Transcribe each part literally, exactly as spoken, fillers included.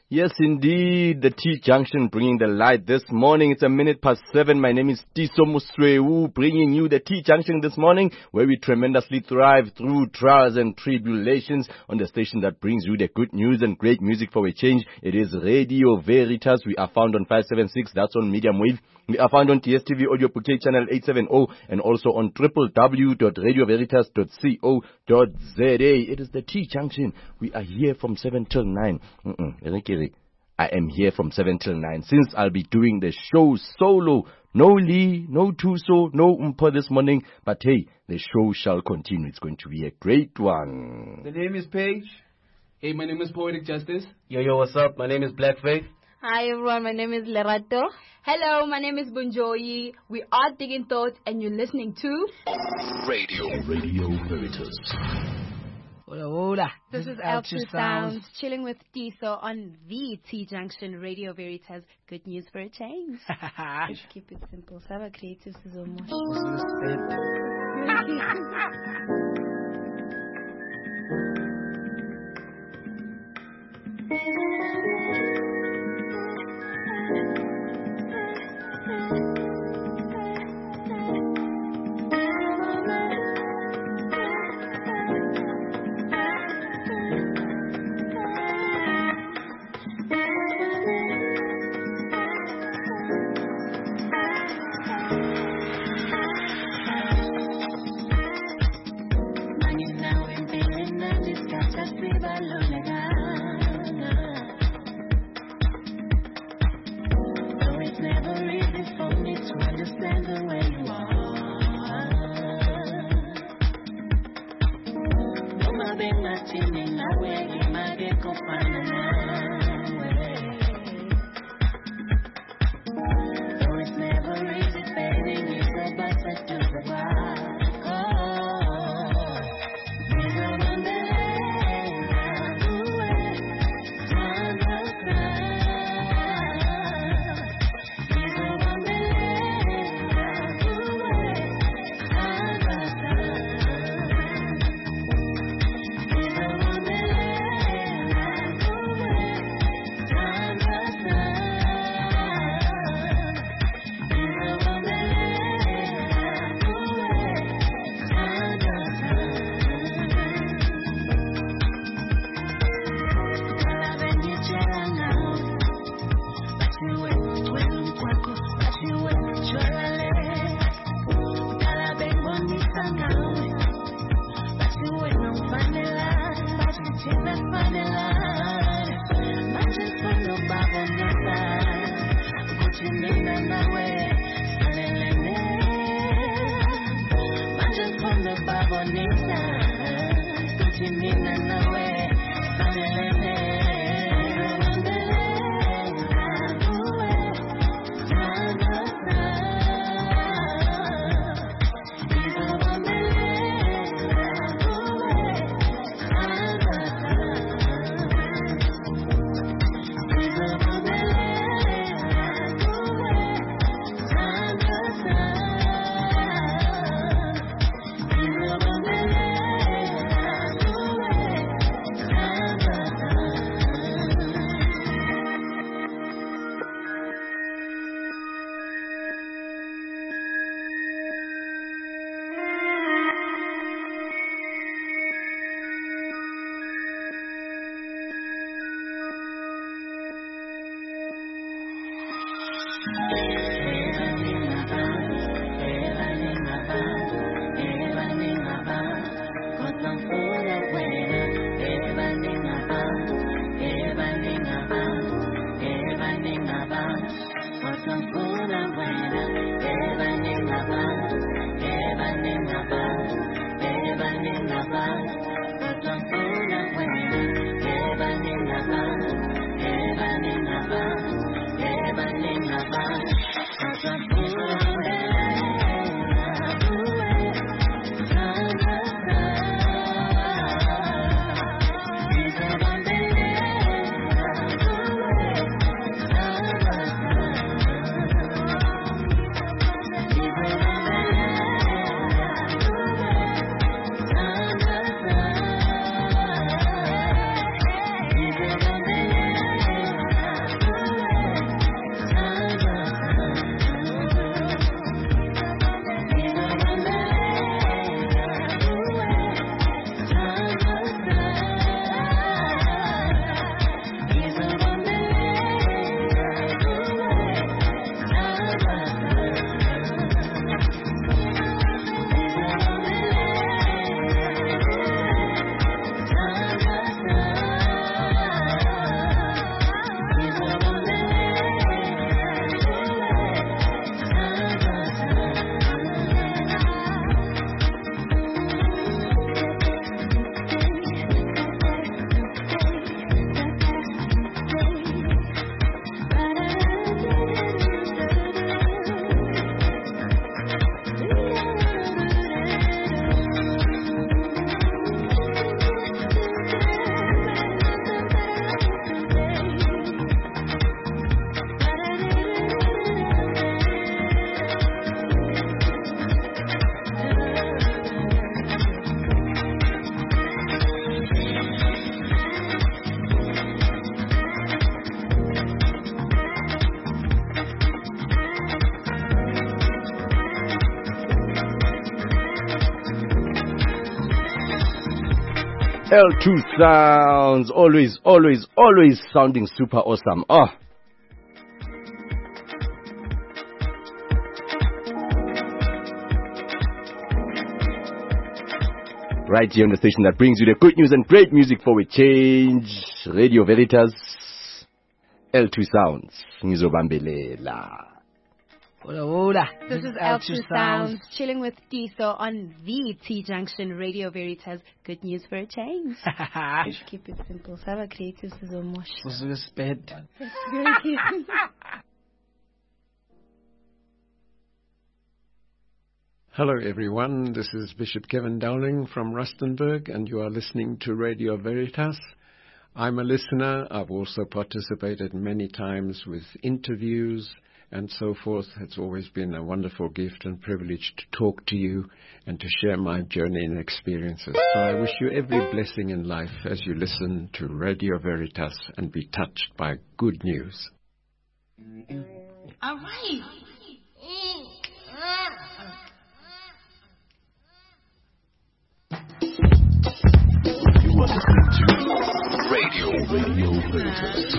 Yes, indeed. The T-Junction bringing the light this morning. It's a minute past seven. My name is Tiso Muswewu, bringing you the T-Junction this morning, where we tremendously thrive through trials and tribulations on the station that brings you the good news and great music for a change. It is Radio Veritas. We are found on five seven six. That's on medium wave. We are found on T S T V Audio Bouquet channel eight seventy and also on w w w dot radio veritas dot co dot z a. It is the T-Junction. We are here from seven till nine. Mm-mm. I am here from seven till nine since I'll be doing the show solo. No Lee, no Tuso, no Umpa this morning. But hey, the show shall continue. It's going to be a great one. The name is Paige. Hey, my name is Poetic Justice. Yo, yo, what's up? My name is Black Faith. Hi everyone, my name is Lerato. Hello, my name is Bunjoyi. We are Digging Thoughts and you're listening to Radio Radio Veritas. Hola, hola. This, this is Ultra Sounds, chilling with Tiso on the T-Junction Radio Veritas. Good news for a change. Let's keep it simple. Saba creative is almost. L two Sounds. Always, always, always sounding super awesome. Oh. Right here on the station that brings you the good news and great music for a change. Radio Veritas. L two Sounds. Ngizobambelela. Hola, hola. This is L two Sounds, chilling with Tiso on the T-Junction Radio Veritas. Good news for a change. Let's keep it simple. Saba creative sizomosh. Usuke sped. Hello everyone, this is Bishop Kevin Dowling from Rustenburg and you are listening to Radio Veritas. I'm a listener. I've also participated many times with interviews and so forth. It's always been a wonderful gift and privilege to talk to you and to share my journey and experiences. So I wish you every blessing in life as you listen to Radio Veritas and be touched by good news. All right. You are listening to Radio Radio Veritas.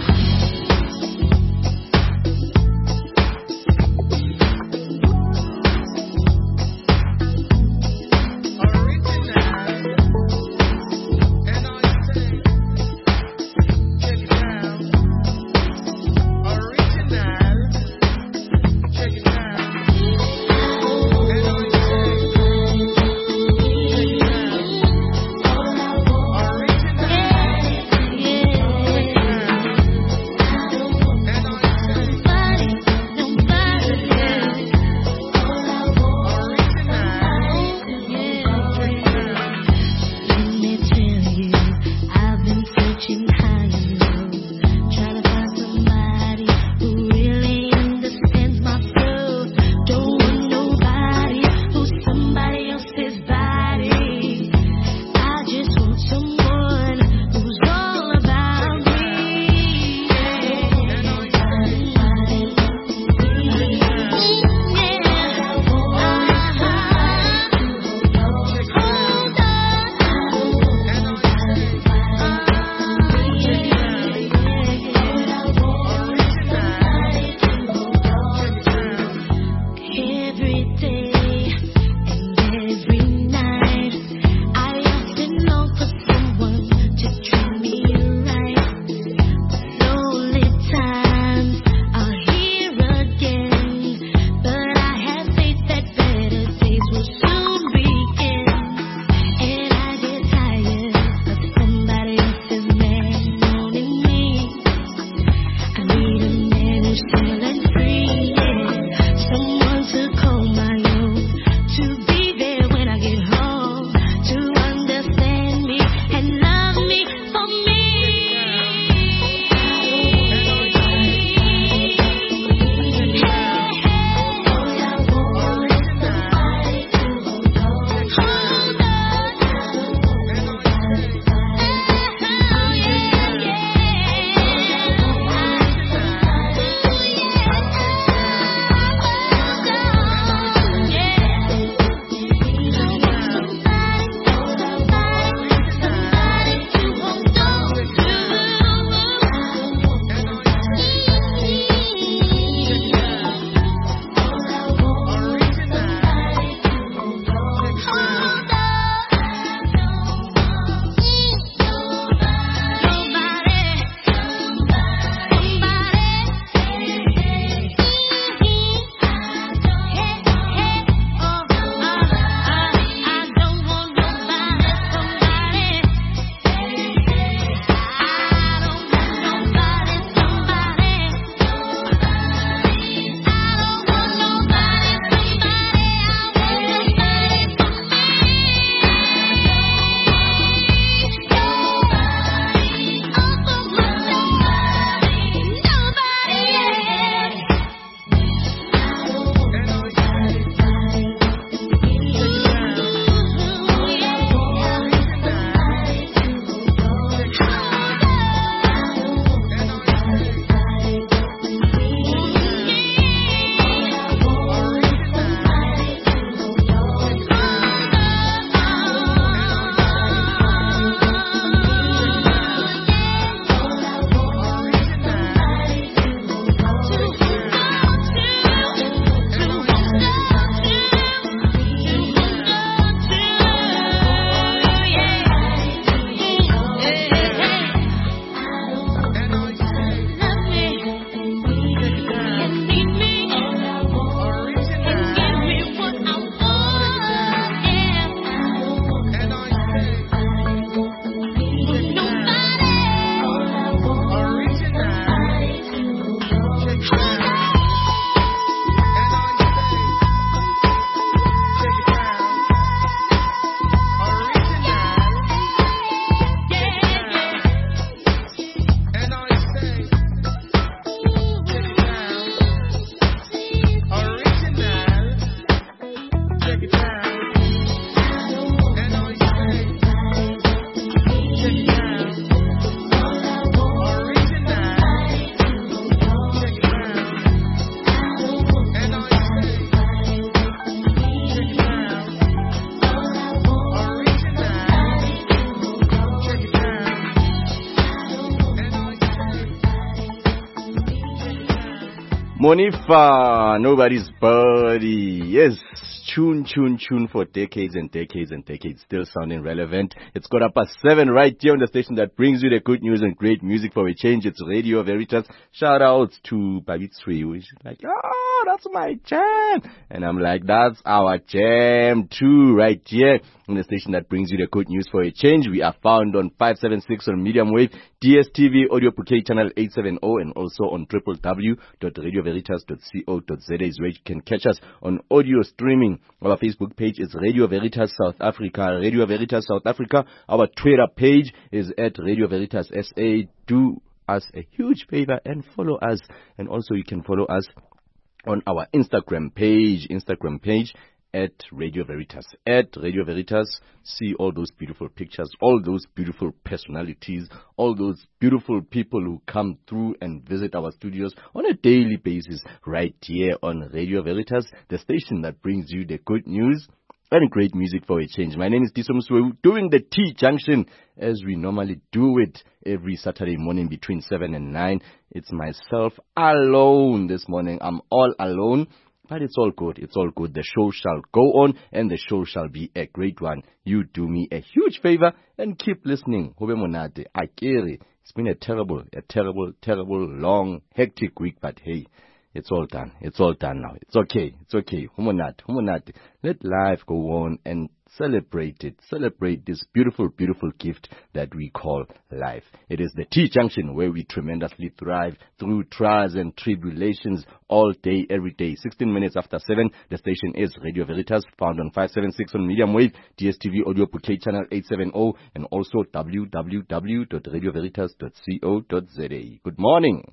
Monifa, nobody's buddy. Yes, tune, tune, tune for decades and decades and decades, still sounding relevant. It's got up at seven right here on the station that brings you the good news and great music for a change. It's Radio Veritas. Shout out to Babitswe, which is like, oh, that's my jam. And I'm like, that's our jam too, right here on the station that brings you the good news for a change. We are found on five seventy-six on medium wave, D S T V, audio bouquet channel eight seventy, and also on w w w dot radio veritas dot co dot z a is where you can catch us on audio streaming. Our Facebook page is Radio Veritas South Africa, Radio Veritas South Africa. Our Twitter page is at Radio Veritas S A. Do us a huge favor and follow us. And also you can follow us on our Instagram page, Instagram page at Radio Veritas, at Radio Veritas. See all those beautiful pictures, all those beautiful personalities, all those beautiful people who come through and visit our studios on a daily basis right here on Radio Veritas, the station that brings you the good news and great music for a change. My name is Tiso Muswewu, doing the T-Junction as we normally do it every Saturday morning between seven and nine. It's myself alone this morning. I'm all alone. But it's all good. It's all good. The show shall go on, and the show shall be a great one. You do me a huge favor and keep listening. Hobe monate, akere. It's been a terrible, a terrible, terrible, long, hectic week. But hey, it's all done. It's all done now. It's okay. It's okay. Humonate, humonate. Let life go on and celebrate it. Celebrate this beautiful, beautiful gift that we call life. It is the T-Junction where we tremendously thrive through trials and tribulations all day, every day. sixteen minutes after seven, the station is Radio Veritas, found on five seventy-six on medium wave, D S T V audio bouquet channel eight seventy, and also w w w dot radio veritas dot co dot z a. Good morning.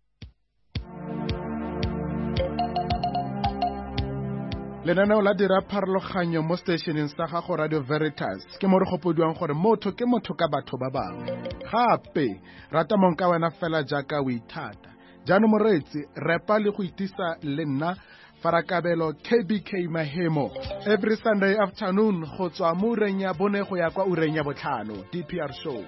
Lenaneo la dira pharologanyo mo stationeng sa gago Radio Veritas ke mo re gopodiwang gore motho ke motho ka batho ba bangwe gape rata mong ka wena fela jaaka o ithata jaanong moreetsi repa le go itisa le nna Farakabelo K B K Mahemo every Sunday afternoon go tswa mo ureng ya bone go ya kwa ureng ya botlhano D P R show.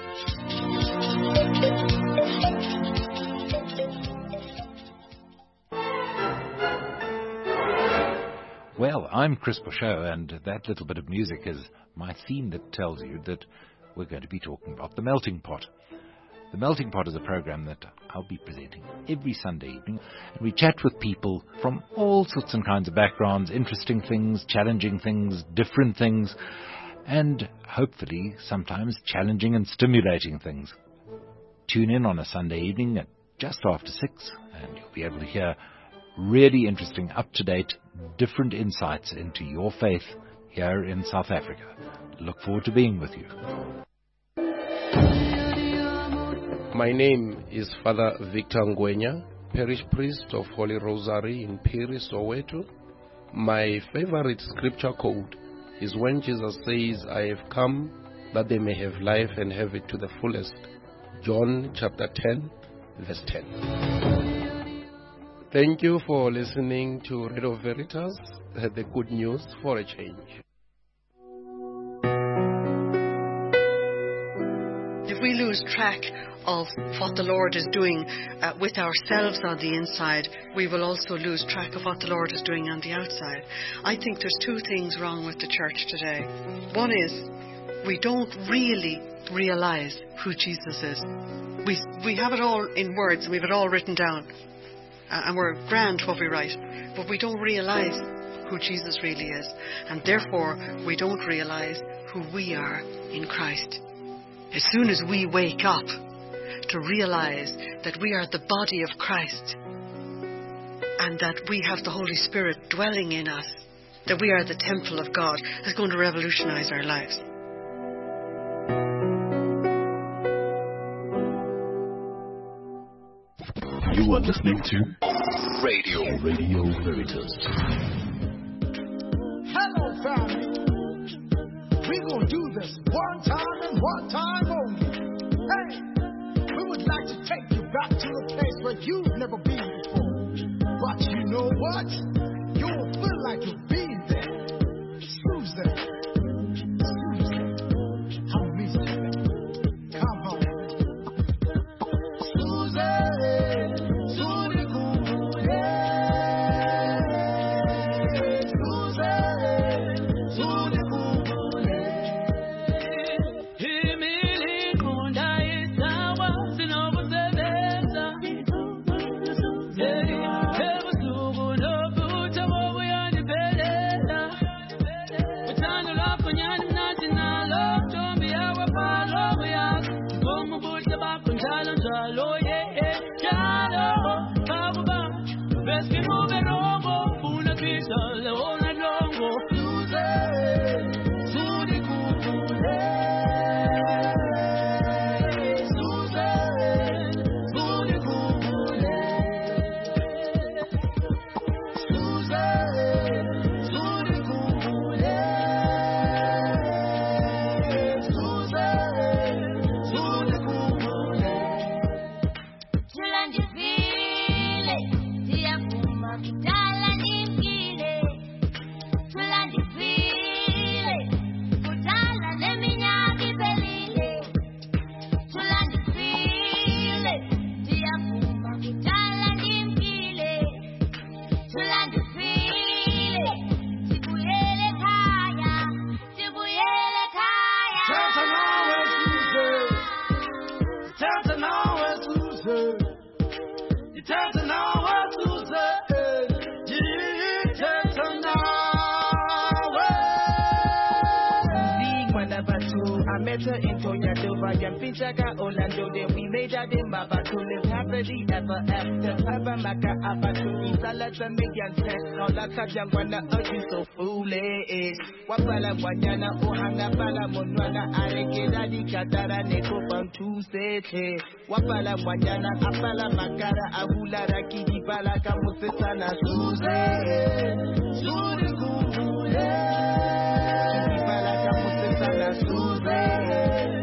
Well, I'm Chris Bouchot, and that little bit of music is my theme that tells you that we're going to be talking about The Melting Pot. The Melting Pot is a program that I'll be presenting every Sunday evening, and we chat with people from all sorts and kinds of backgrounds, interesting things, challenging things, different things, and hopefully sometimes challenging and stimulating things. Tune in on a Sunday evening at just after six, and you'll be able to hear really interesting, up-to-date, different insights into your faith here in South Africa. Look forward to being with you. My name is Father Victor Ngwenya, parish priest of Holy Rosary in Phiri, Soweto. My favorite scripture quote is when Jesus says, I have come that they may have life and have it to the fullest. John chapter ten, verse ten. Thank you for listening to Radio Veritas, the good news for a change. If we lose track of what the Lord is doing uh, with ourselves on the inside, we will also lose track of what the Lord is doing on the outside. I think there's two things wrong with the church today. One is we don't really realize who Jesus is. We, we have it all in words, and we have it all written down. Uh, and we're grand what we write, but we don't realize who Jesus really is, and therefore we don't realize who we are in Christ. As soon as we wake up to realize that we are the body of Christ and that we have the Holy Spirit dwelling in us, that we are the temple of God, it's going to revolutionize our lives. You are listening to Radio Radio Veritas. Hello, family. We're going to do this one time and one time only. Hey, we would like to take you back to a place where you've never been before. But you know what? You'll feel like you've been there. Susan. Susan. How amazing. Come on. Susan. Susan. Orlando, then we made out in Baba to live happily ever after. Papa Maka Abatu, Salata Megan Test, no Laka Jangwana, oh, you so foolish. Wapala Wanyana, Ohanga Pala Monwana, Arekeda, di Katara, Neko Pantu Sete. Wapala Wanyana, Apala Makara, Ahula Raki, di Palaka Musesana, Suze. Suze Kule. Di Palaka Musesana, Suze.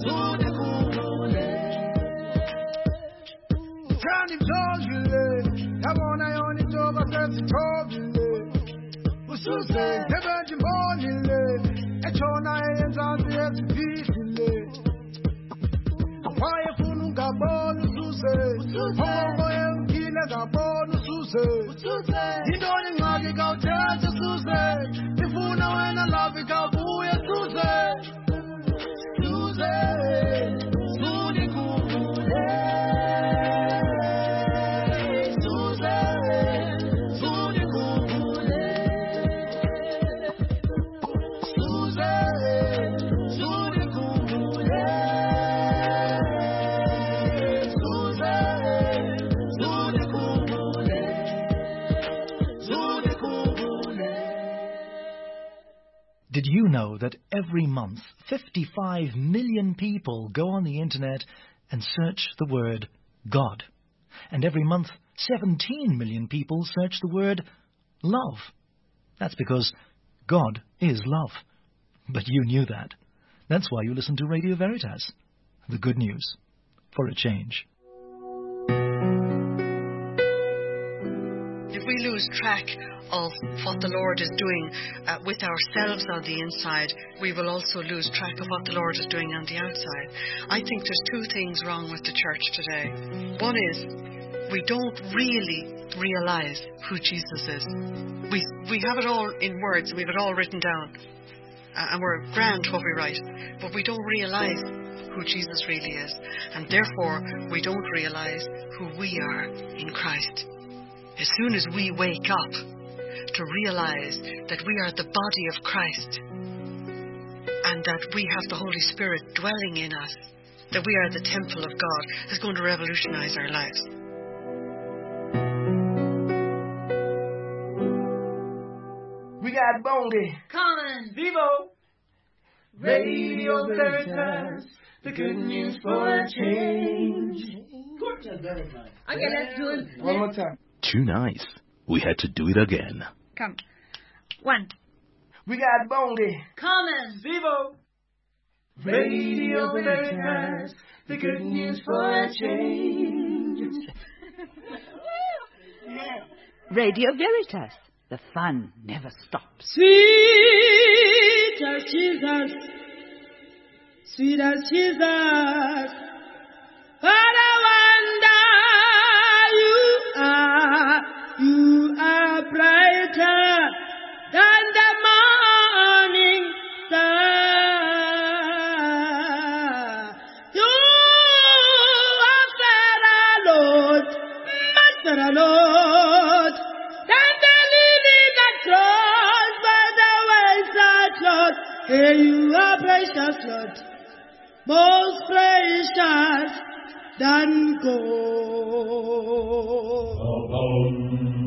Kandi mtogile, yabona yona itoba sesitobile. Usuze, ngebeji mbonile, echona eyenzansi esiphihile. Waye funu ngabona usuze, hongo yengile ngabona usuze. Yintoni ngxaki kawuthetha usuze, ifuna wena love ikawubuya usuze. Usuze, suni kukule. Did you know that every month fifty-five million people go on the internet and search the word God? And every month seventeen million people search the word love. That's because God is love. But you knew that. That's why you listen to Radio Veritas, the good news for a change. If we lose track of what the Lord is doing uh, with ourselves on the inside, we will also lose track of what the Lord is doing on the outside. I think there's two things wrong with the church today. One is we don't really realize who Jesus is. We we have it all in words, we have it all written down, uh, and we're grand what we write, but we don't realize who Jesus really is, and therefore we don't realize who we are in Christ. As soon as we wake up to realize that we are the body of Christ and that we have the Holy Spirit dwelling in us, that we are the temple of God, it's going to revolutionize our lives. We got Bongi, Colin, Vivo, Radio Veritas, the good news for a change. Okay, let's do it. One more time. Too nice. We had to do it again. Come. One. We got Bongi, Colin, Vivo, Radio Veritas, the good news for a change. Radio Veritas, the fun never stops. Sweet as Jesus, sweet as Jesus, what a wonder you are. You are brighter than the morning star. You are fairer, Lord, much fairer, Lord, than the lily that grows by the wayside, Lord. Hey, you are precious, Lord, most precious than gold.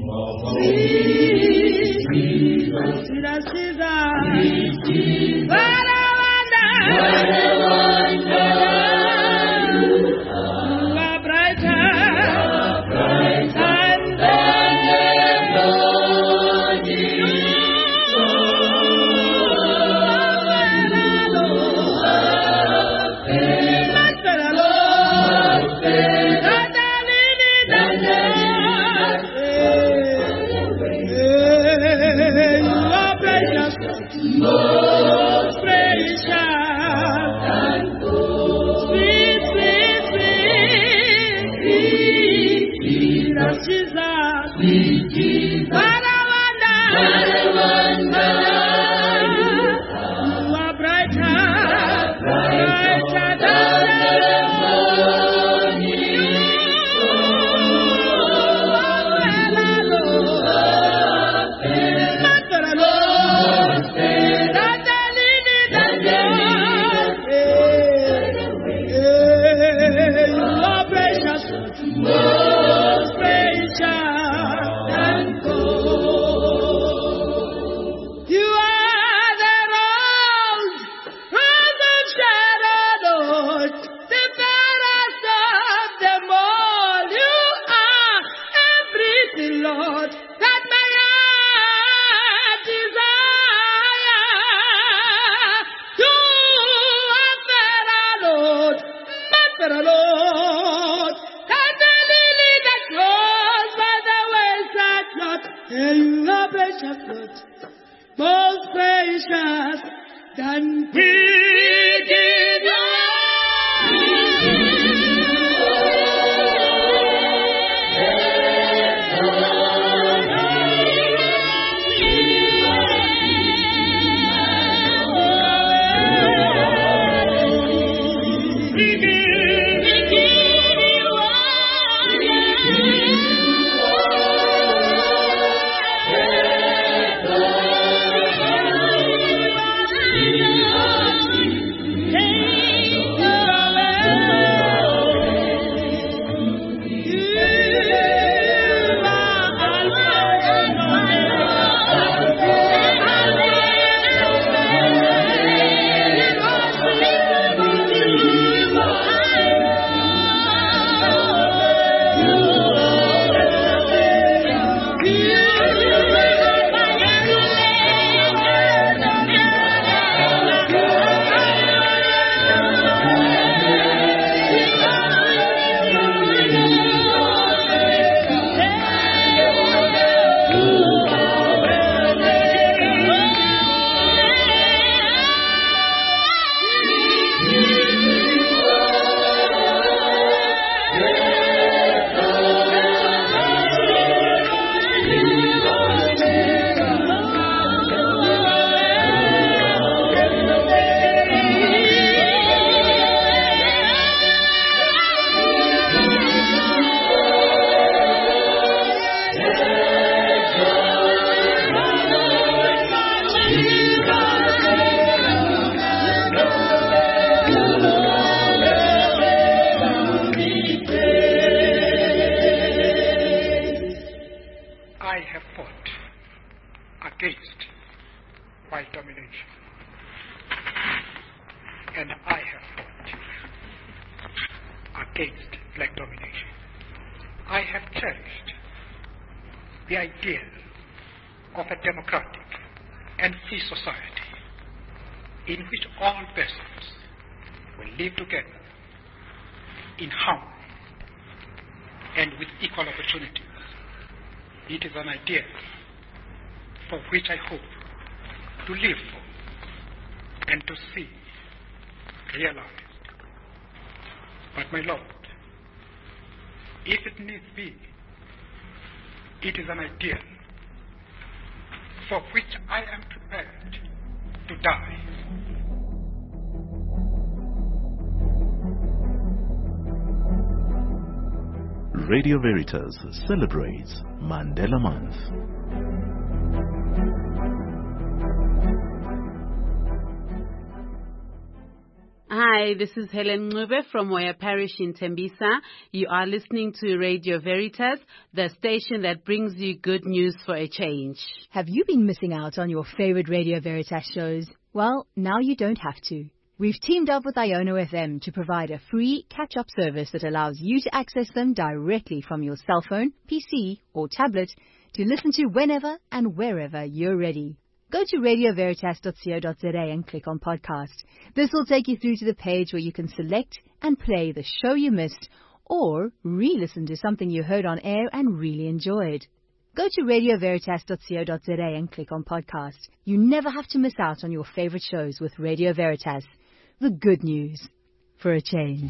Radio Veritas celebrates Mandela Month. Hi, this is Helen Ngube from Moya Parish in Tembisa. You are listening to Radio Veritas, the station that brings you good news for a change. Have you been missing out on your favorite Radio Veritas shows? Well, now you don't have to. We've teamed up with Iono F M to provide a free catch-up service that allows you to access them directly from your cell phone, P C, or tablet to listen to whenever and wherever you're ready. Go to radio veritas dot co dot za and click on podcast. This will take you through to the page where you can select and play the show you missed or re-listen to something you heard on air and really enjoyed. Go to radio veritas dot co dot za and click on podcast. You never have to miss out on your favorite shows with Radio Veritas. The good news for a change.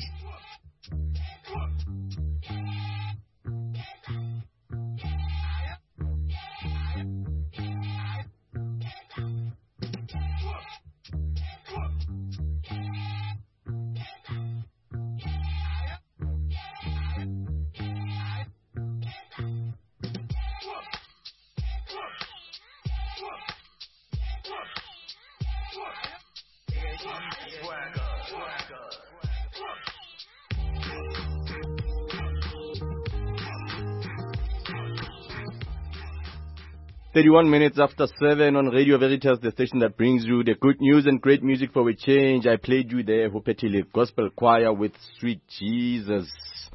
thirty-one minutes after seven on Radio Veritas, the station that brings you the good news and great music for a change. I played you there, Hopetile Gospel Choir with Sweet Jesus.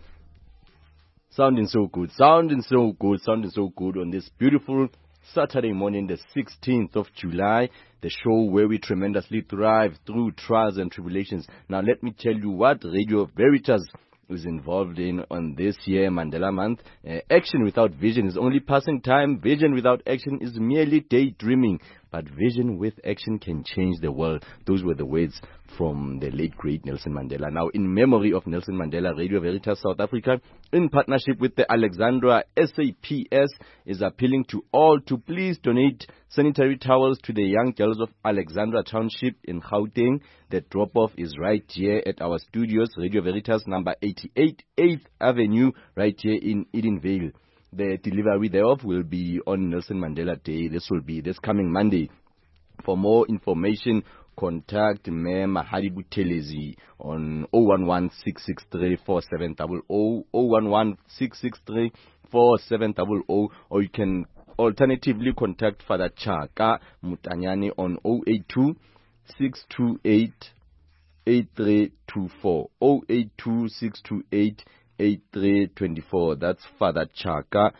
Sounding so good, sounding so good, sounding so good on this beautiful Saturday morning, the sixteenth of July, the show where we tremendously thrive through trials and tribulations. Now let me tell you what Radio Veritas is involved in on this year Mandela Month. Uh, action without vision is only passing time. Vision without action is merely daydreaming. But vision with action can change the world. Those were the words from the late great Nelson Mandela. Now, in memory of Nelson Mandela, Radio Veritas South Africa, in partnership with the Alexandra S A P S, is appealing to all to please donate sanitary towels to the young girls of Alexandra Township in Gauteng. The drop-off is right here at our studios, Radio Veritas number eighty-eight, eighth Avenue, right here in Edenvale. The delivery thereof will be on Nelson Mandela Day. This will be this coming Monday. For more information, contact Mayor Mahadi Buthelezi on zero one one, six six three, four seven zero zero, zero one one, six six three, four seven zero zero, or you can alternatively contact Father Chaka Mutanyani on zero eight two, six two eight, eight three two four, zero eight two, six two eight, eight three two four. That's Father Chaka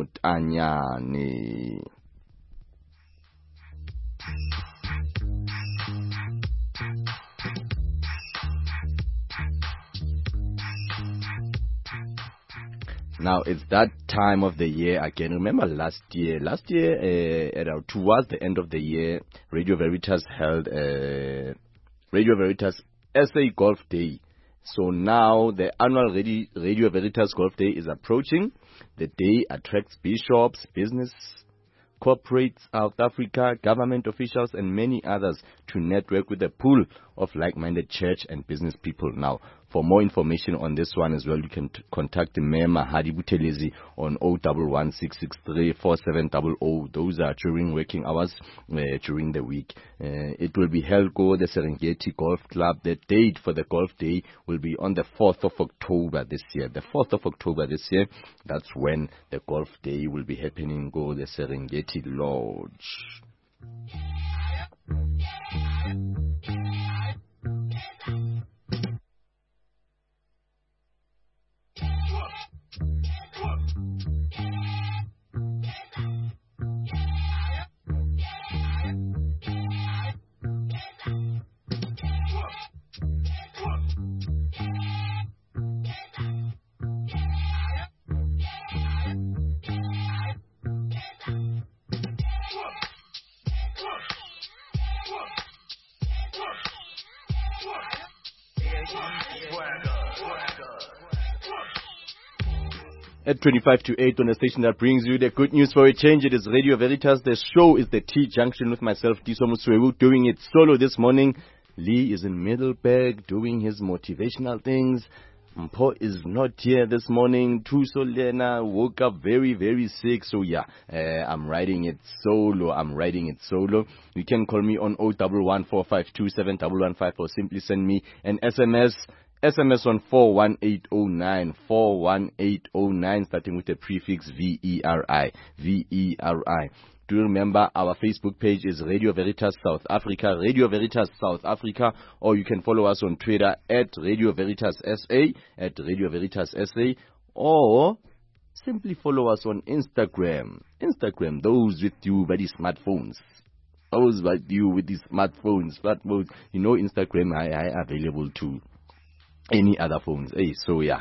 Mutanyani. Now it's that time of the year again. Remember last year, last year uh, at our, towards the end of the year, Radio Veritas held uh, Radio Veritas S A Golf Day. So now the annual Radio Veritas Golf Day is approaching. The day attracts bishops, business corporates, South Africa, government officials, and many others to network with a pool of like-minded church and business people. Now, for more information on this one as well, you can t- contact Mayor Mahadi Buthelezi on zero one one, six six three, four seven zero zero. Those are during working hours uh, during the week. Uh, it will be held at the Serengeti Golf Club. The date for the golf day will be on the fourth of October this year. The fourth of October this year, that's when the golf day will be happening at the Serengeti Lodge. At twenty-five to eight on the station that brings you the good news for a change. It is Radio Veritas. The show is the T-Junction with myself, Tiso Muswewu, doing it solo this morning. Lee is in Middleburg doing his motivational things. Mpo is not here this morning. Tuso Lena woke up very, very sick. So yeah, uh, I'm riding it solo. I'm riding it solo. You can call me on zero one one four five two seven one one five or simply send me an S M S. S M S on four one eight zero nine, four one eight zero nine, starting with the prefix V E R I, V E R I. Do remember our Facebook page is Radio Veritas South Africa, Radio Veritas South Africa, or you can follow us on Twitter at Radio Veritas S A, at Radio Veritas S A, or simply follow us on Instagram. Instagram, those with you by the smartphones. Those with you with the smartphones. Smartphones. You know, Instagram I, I available to any other phones. Hey, so yeah.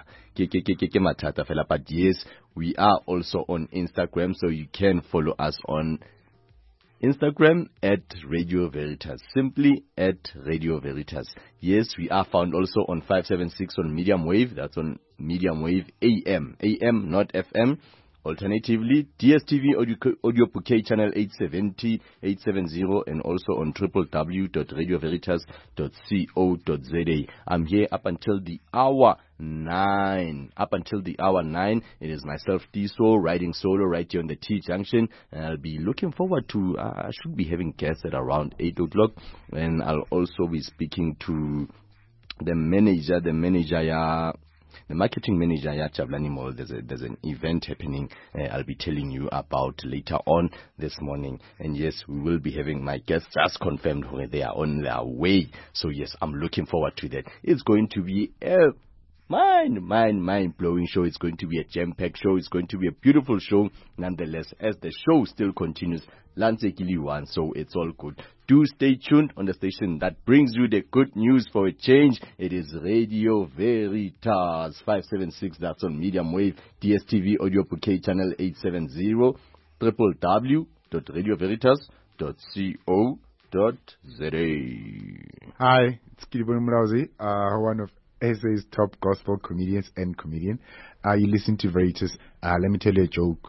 But yes, we are also on Instagram, so you can follow us on Instagram at Radio Veritas. Simply at Radio Veritas. Yes, we are found also on five seven six on medium wave. That's on medium wave A M. A M, not F M. Alternatively, D S T V Audio, Audio Bouquet channel eight seventy, eight seventy, and also on w w w dot radio veritas dot co dot z a. I'm here up until the hour nine. Up until the hour nine, it is myself, Tiso, riding solo right here on the T Junction. And I'll be looking forward to, uh, I should be having guests at around eight o'clock. And I'll also be speaking to the manager, the manager, yeah. The marketing manager at Jablani Mall. There's a, there's an event happening. Uh, I'll be telling you about later on this morning. And yes, we will be having my guests just confirmed when they are on their way. So yes, I'm looking forward to that. It's going to be a mind, mind, mind blowing show. It's going to be a jam-packed show. It's going to be a beautiful show. Nonetheless, as the show still continues, Lansekili one, so it's all good. Do stay tuned on the station that brings you the good news for a change. It is Radio Veritas five seven six. That's on medium wave. D S T V Audio Bouquet channel eight seventy. w w w dot radio veritas dot co dot z a. Hi, it's Kilibon Mrauzi, uh, one of S A's top gospel comedians and comedian. Uh, you listen to Veritas. Uh, let me tell you a joke.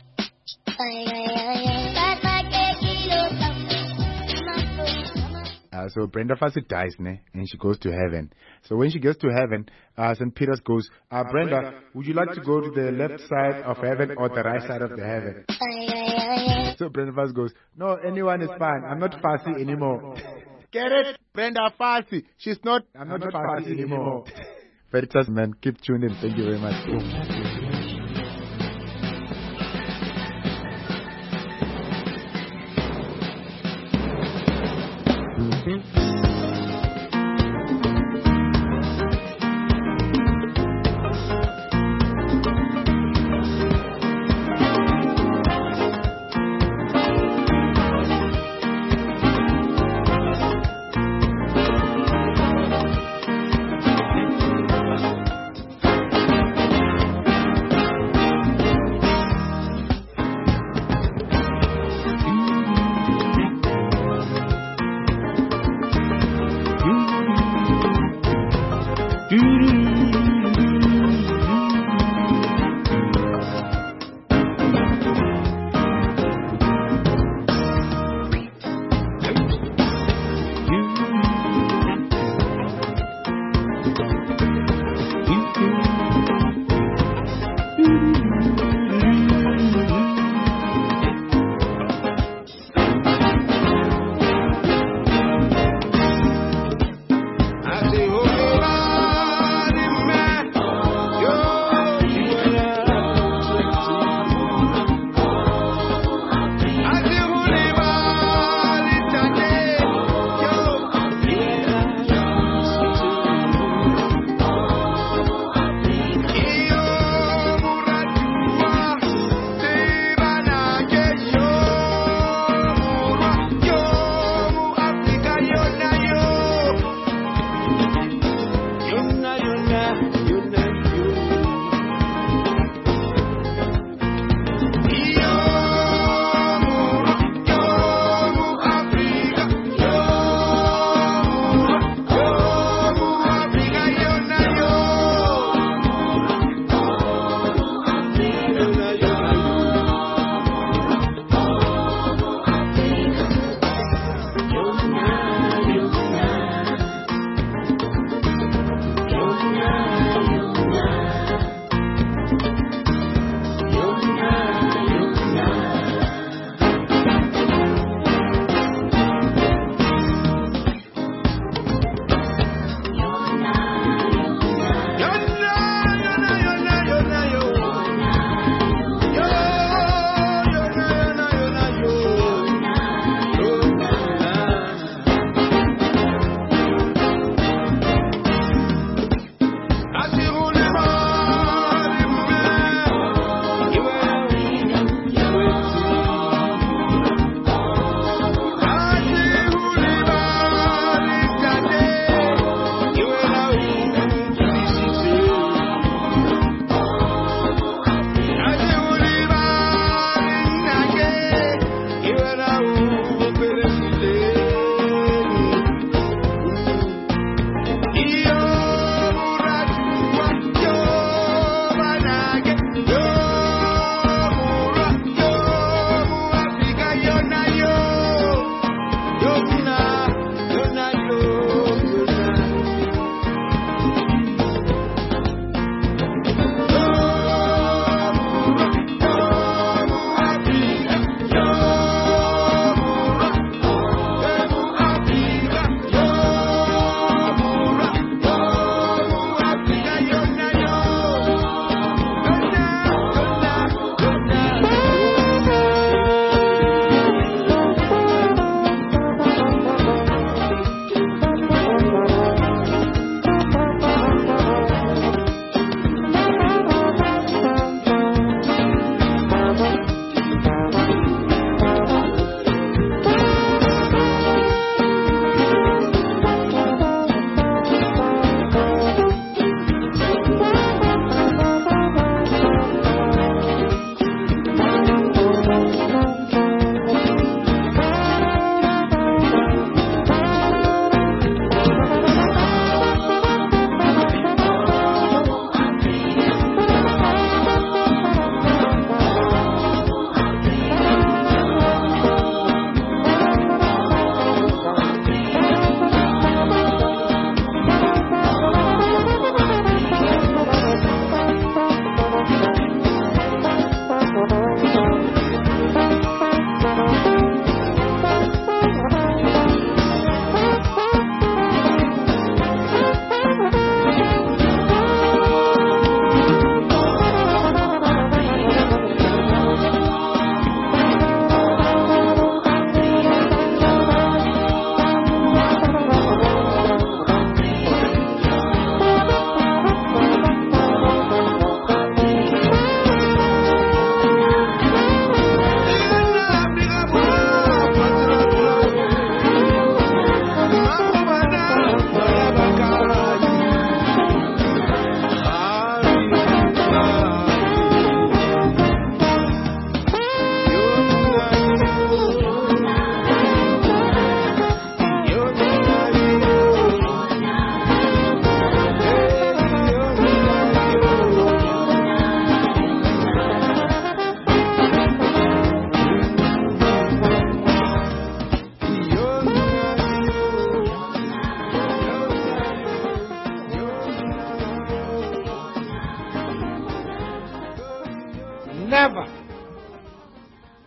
Uh, so Brenda Fassie dies, ne? And she goes to heaven. So when she gets to heaven, uh, Saint Peter's goes, uh, Brenda, would you like to go to the left side of heaven or the right side of the heaven? So Brenda Fassie goes, no, anyone is fine. I'm not fussy anymore. Get it? Brenda Fassie. She's not, I'm not, I'm not fussy, fussy anymore. Veritas, man, keep tuned in. Thank you very much. Boom.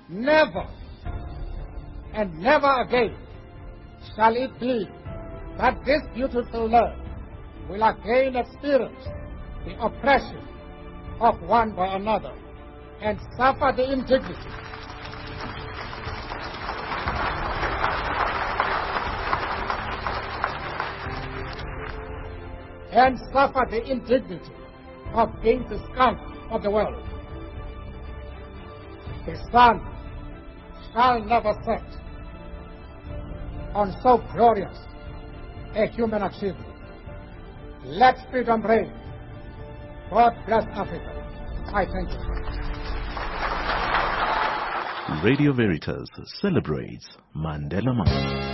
Never and never again shall it be that this beautiful land will again experience the oppression of one by another and suffer the indignity and suffer the indignity of being the scum of the world. The sun shall never set on so glorious a human achievement. Let freedom reign. God bless Africa. I thank you. Radio Veritas celebrates Mandela Month.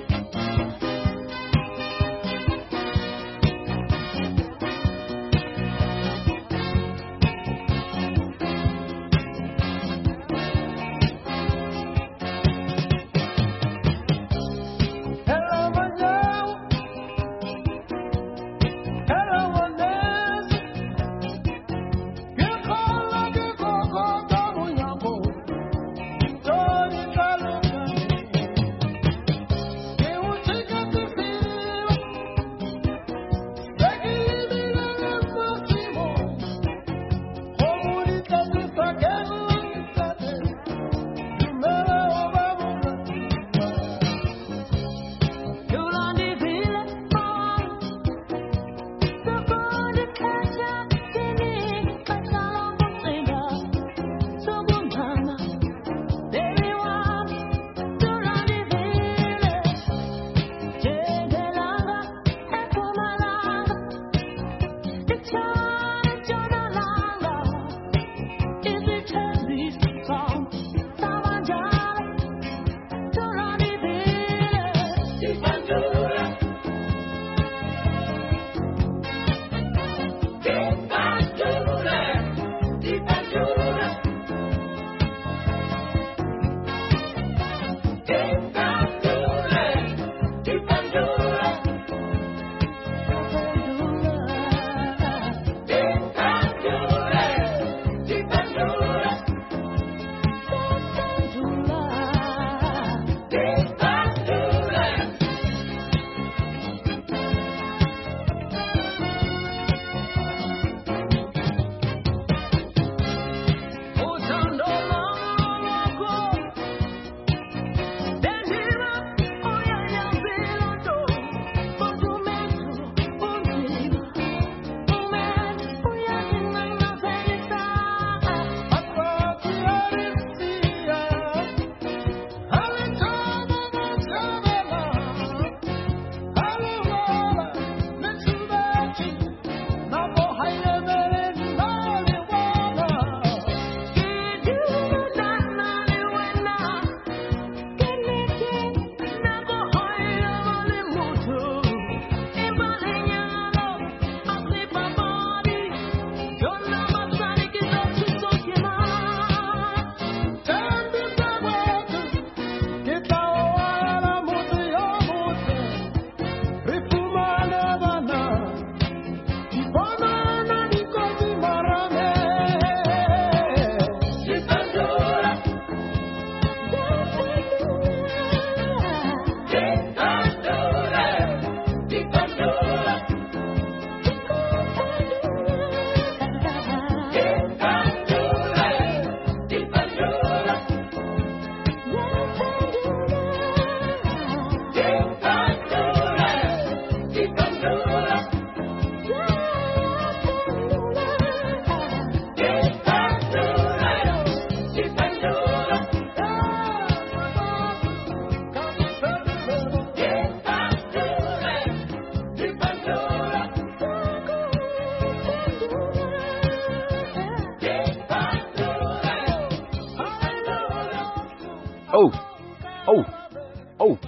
Oh, oh, oh.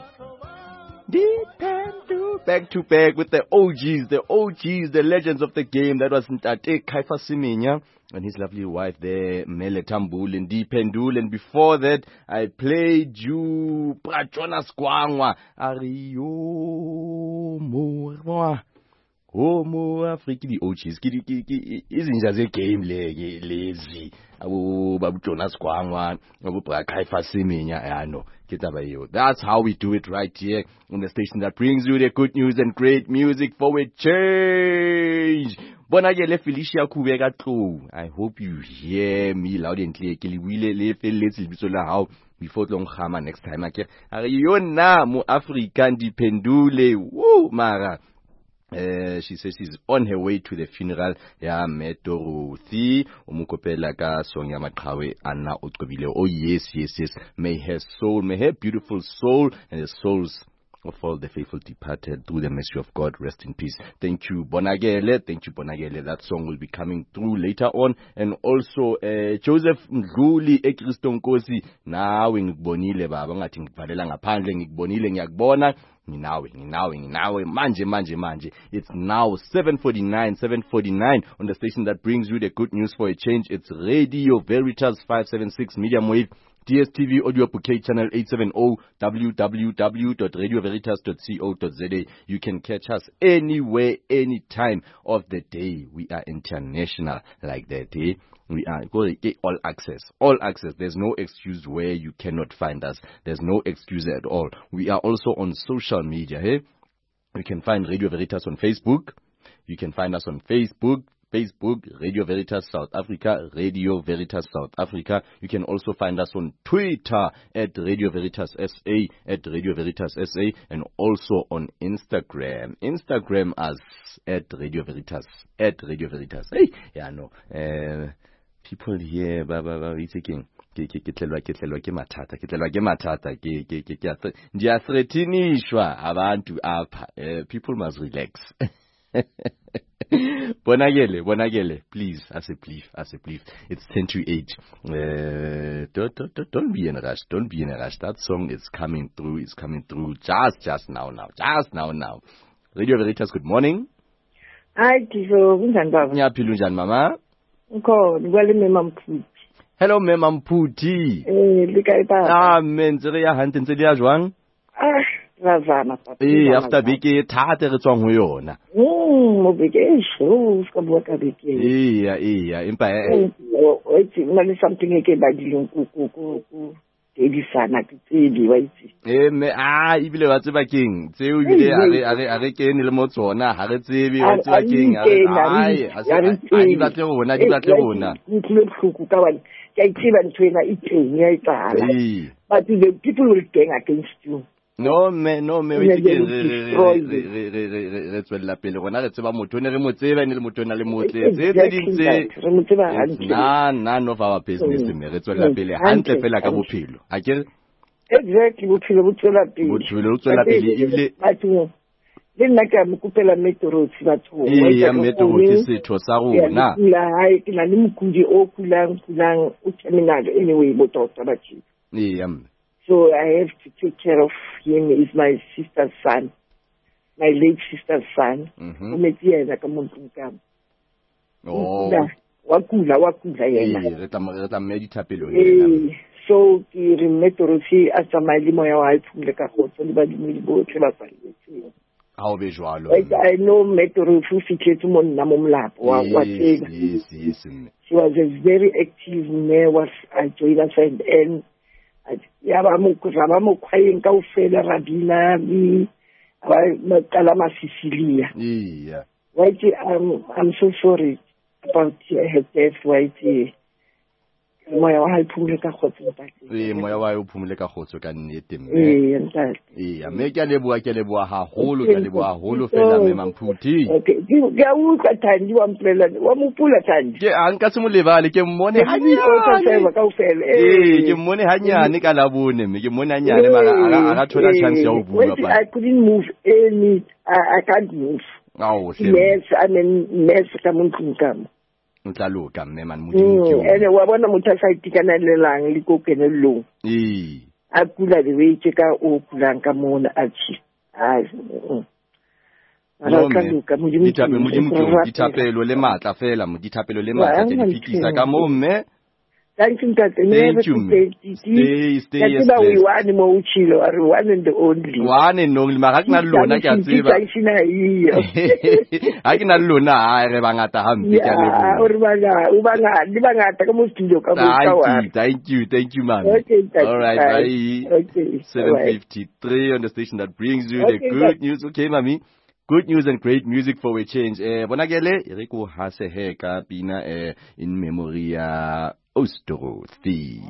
Back to back with the O Gs, the O Gs, the legends of the game. That was Ntate Kaifa Siminya and his lovely wife there, Mele Tambul and Dipendul. And before that, I played you Prachona Squangwa. Ario Moa. Oh, Moa Friki, the O Gs. Isn't just a game lazy. Abu Babu Jonas Kwangwa, Abu Brakaifa Siminya, I know. That's how we do it right here on the station that brings you the good news and great music for a change. Bonagele Felicia Kubega too. I hope you hear me loud and clear. Kili wile le feletse lebitso la hao before long khama next time. Ake are yona mo African dipendule. Woo mara. Uh, she says she's on her way to the funeral ya Metorothi umukopela ka song ya Maqhawe Anna Utkobile. Oh yes, yes, yes. May her soul, may her beautiful soul and the souls of all the faithful departed through the mercy of God rest in peace. Thank you, Bonagele. Thank you, Bonagele. That song will be coming through later on. And also, uh, Joseph Mdluli Ekristonkosi. Now, ngikubonile baba ngathi ngibhalela ngaphandle ngikubonile ngiyakubona. Ninawe, ninawe, ninawe, manje, manje, manje. It's now seven forty-nine, seven forty-nine on the station that brings you the good news for a change. It's Radio Veritas five seventy-six medium wave, D S T V audio bouquet channel eight seventy, w w w dot radio veritas dot co dot z a. You can catch us anywhere, any time of the day. We are international like that, eh? We are all access, all access. There's no excuse where you cannot find us. There's no excuse at all. We are also on social media. Hey, you can find Radio Veritas on Facebook. You can find us on Facebook. Facebook, Radio Veritas South Africa, Radio Veritas South Africa. You can also find us on Twitter at Radio Veritas S A, at Radio Veritas S A, and also on Instagram. Instagram as at Radio Veritas, at Radio Veritas. Hey, yeah, no. Uh, people here, ba ba ba, it's again. Ke ke ke tlelwa ke tlelwa ke mathata ke tlelwa ke mathata ke ke ke ke dia threatenishwa abantu apha. People must relax. Bonagele, Bonagele, please, as a please, as a please. It's ten to eight. Uh, don't, don't, don't be in a rush. Don't be in a rush. That song is coming through. It's coming through just, just now, now, just now, now. Radio Veritas, good morning. Hi, Tiso. Nyaphila unjani mama? Nkhona, kwale Mema Mputi. Hello Mema Mputi. Eh, likae baba? Ah, menze re ya hantle ntse le ya jwang? Ah, razana papa. Eh, after beke thata re tswang ho yona. Mm, mo beke sho, ska bua ka beke. Eh, ya, eh, ya, empa eh. Wait, mali something e ke badileng ku ku ku ku. Di sana ke tsedi wa itse. Eh me ah ibile wa tseba keng tseo ibile a re a re a re kene le mo tsona ha re tsebe wa tseba keng a re ai a di batle rona di batle rona ntlo hloko ka bana ke itse ntwena e teng ya itala but the people will gang against you. No me no me we ke re re re re tswela pele rona re tseba motho ne re mo tseba ne le motho na le motle tse tse dintse re mo tseba hantle na none of our business me re tswela pele hantle fela ka bophelo a ke exactly bophelo bo tswela pele bophelo bo tswela pele ibile batho le nna ka mo kupela meteorology batho ya meteorology setho sa rona la hai ke na le mokudi o kulang kulang o terminal anyway mo tota batho eh am. So I have to take care of him. He's my sister's son, my late sister's son. Mm-hmm. Oh. Wakula, wakula yena. Eh, reta medita pelo yena. So ki remetorosi asamali moya wa iphumle ka khotso le ba dimili botlhe ba tsale. Ha o be jwalo. I know metorosi fitletse mo nna mo molapo wa wa tsela. Yes, yes. She was a very active mayor was I joined us and ya ba mo ra ba mo khwaeng ka ofela rabina bi ba makala masisilia. Yeah. Wait, I'm I'm so sorry about her death. Wait, moya wa iphumle ka khotso ntate. Eh moya wa iphumle ka khotso ka nnete mme. Eh ntate. Eh ya me ke le bua ke le bua ha holo ke le bua holo fela Mema Mputi. Okay, ke u ka thandi wa mplela wa mopula thandi. Ke a nka se mo lebale ke mmone hanyane ka ofela. Eh ke mmone hanyane ka labone me ke mmone hanyane mara a ga thola chance ya ho bua ba. I couldn't move any I, I can't move. Oh, yes, I mean mess ka montlong ka mo. Ntlalo ka mme man modimo ene wa bona motho sa itikana lelang le ko kenelong eh a kula le wetse ka o kulang ka mona a tshi a no me ditapelo modimo ditapelo le matla fela mo ditapelo le matla ke di fitisa ka mo mme Thank you, Tate. Thank you, ma'am. Stay, stay, yes, Tate, we bless. one more uchilo, or one and the only. One and only. Marakna lona kya tseba. Akina lona are bangata hampi kya lona. Yeah, or banga, ubanga, di banga ta kamu studio kamu kawan. Thank you, thank you, ma'am. Okay, thank all right, bye. bye. Okay. seven fifty-three on the station that brings you okay, the good news. Okay, mami. Good news and great music for a change. Eh, bonagele, Rico Hasehe Kapina eh, in memory of Osterothy.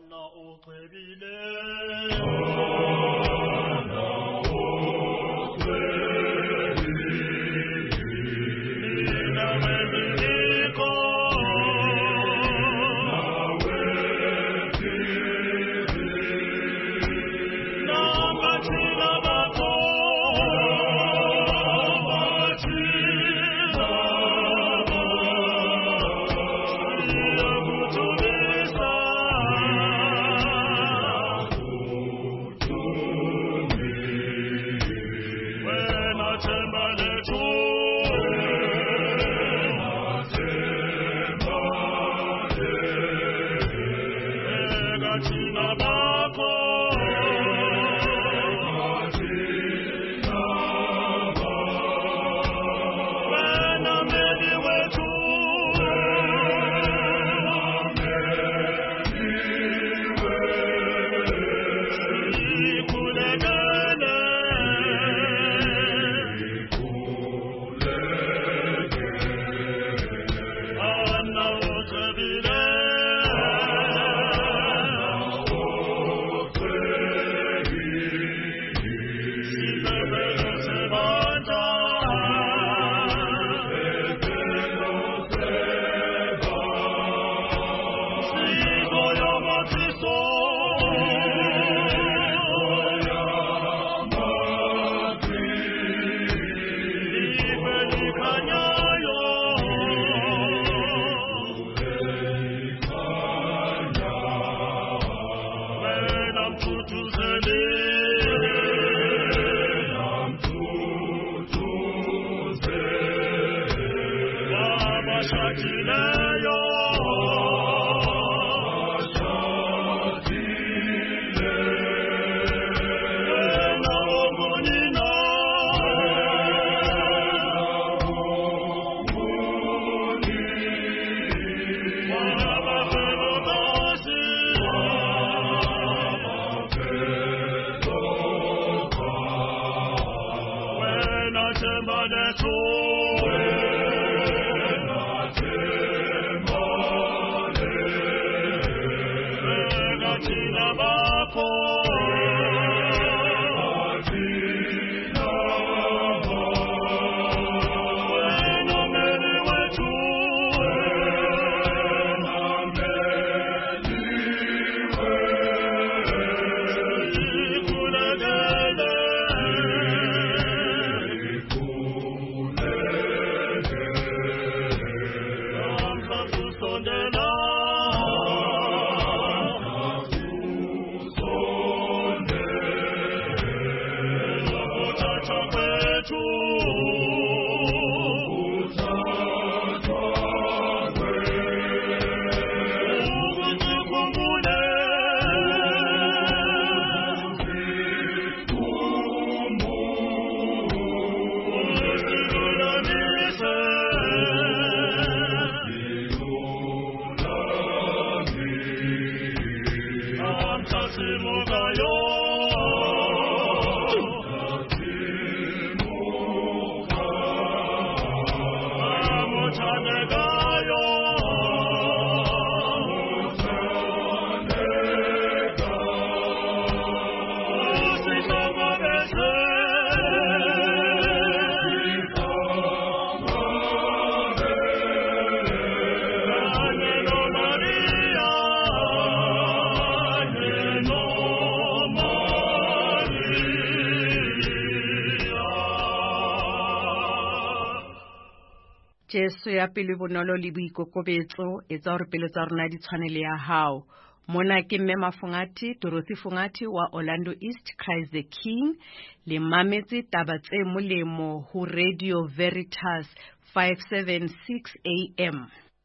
Jesu ya pele bonolo le boikokobetso etsa hore pele tsa rona di tshwanele ya hao. Mona ke mme Mafungati, Dorothy Fungati wa Orlando East, Christ the King, le mametse taba tse molemo ho Radio Veritas five seventy-six A M.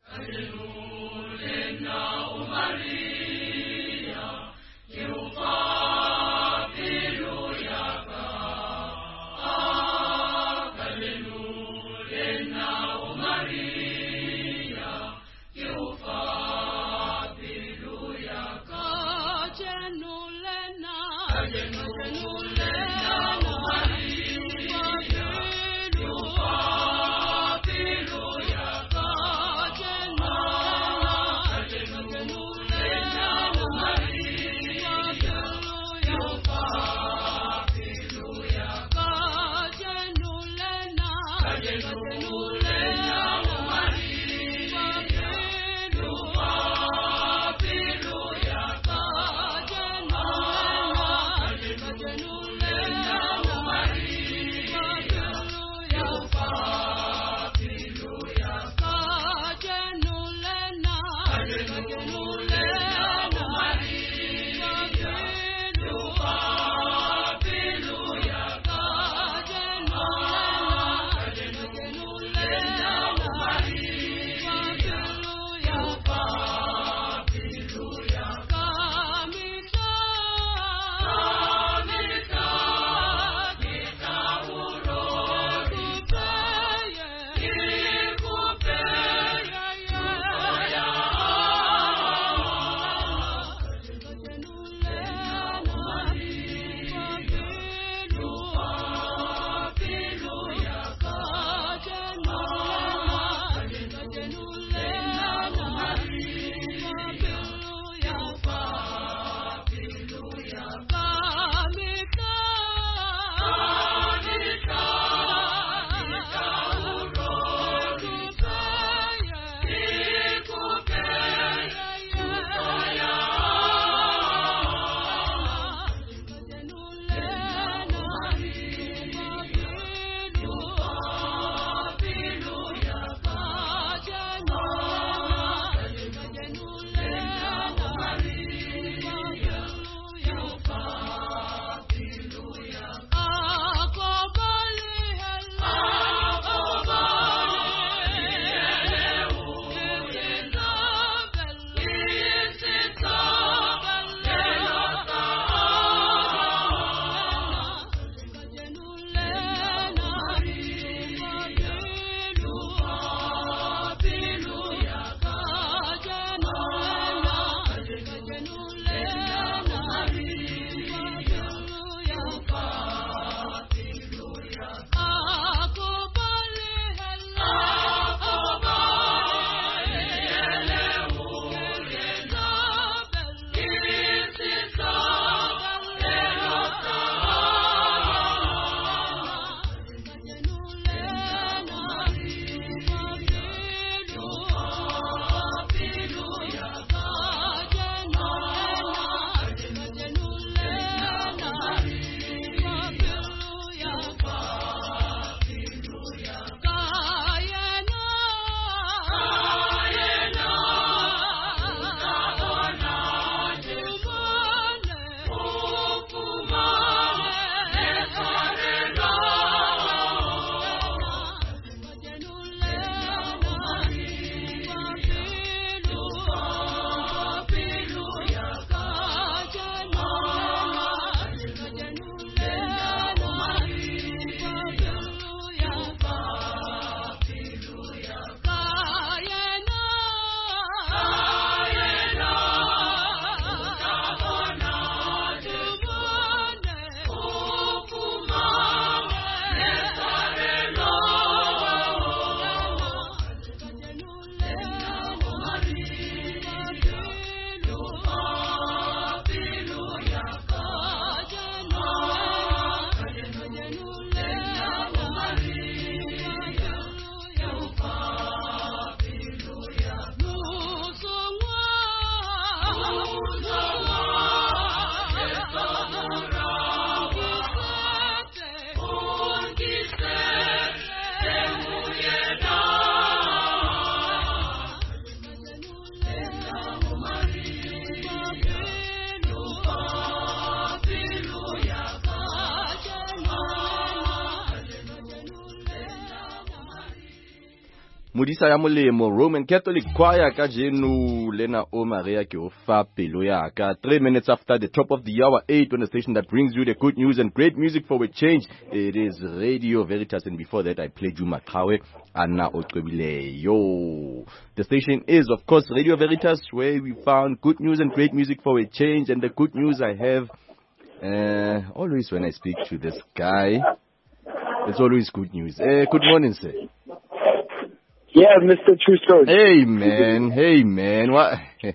Hallelujah. Modisa ya Molemo, Roman Catholic Choir kajenu Lena O Maria ke o fa pelo ya ka. Three minutes after the top of the hour, eight on the station that brings you the good news and great music for a change. It is Radio Veritas, and before that I played you Makawe Anna Otwebile. Yo, the station is of course Radio Veritas, where we found good news and great music for a change. And the good news I have, uh, always when I speak to this guy, it's always good news. Uh, good morning, sir. Yeah, Mister Truesdale. Hey, man. Hey, man. What?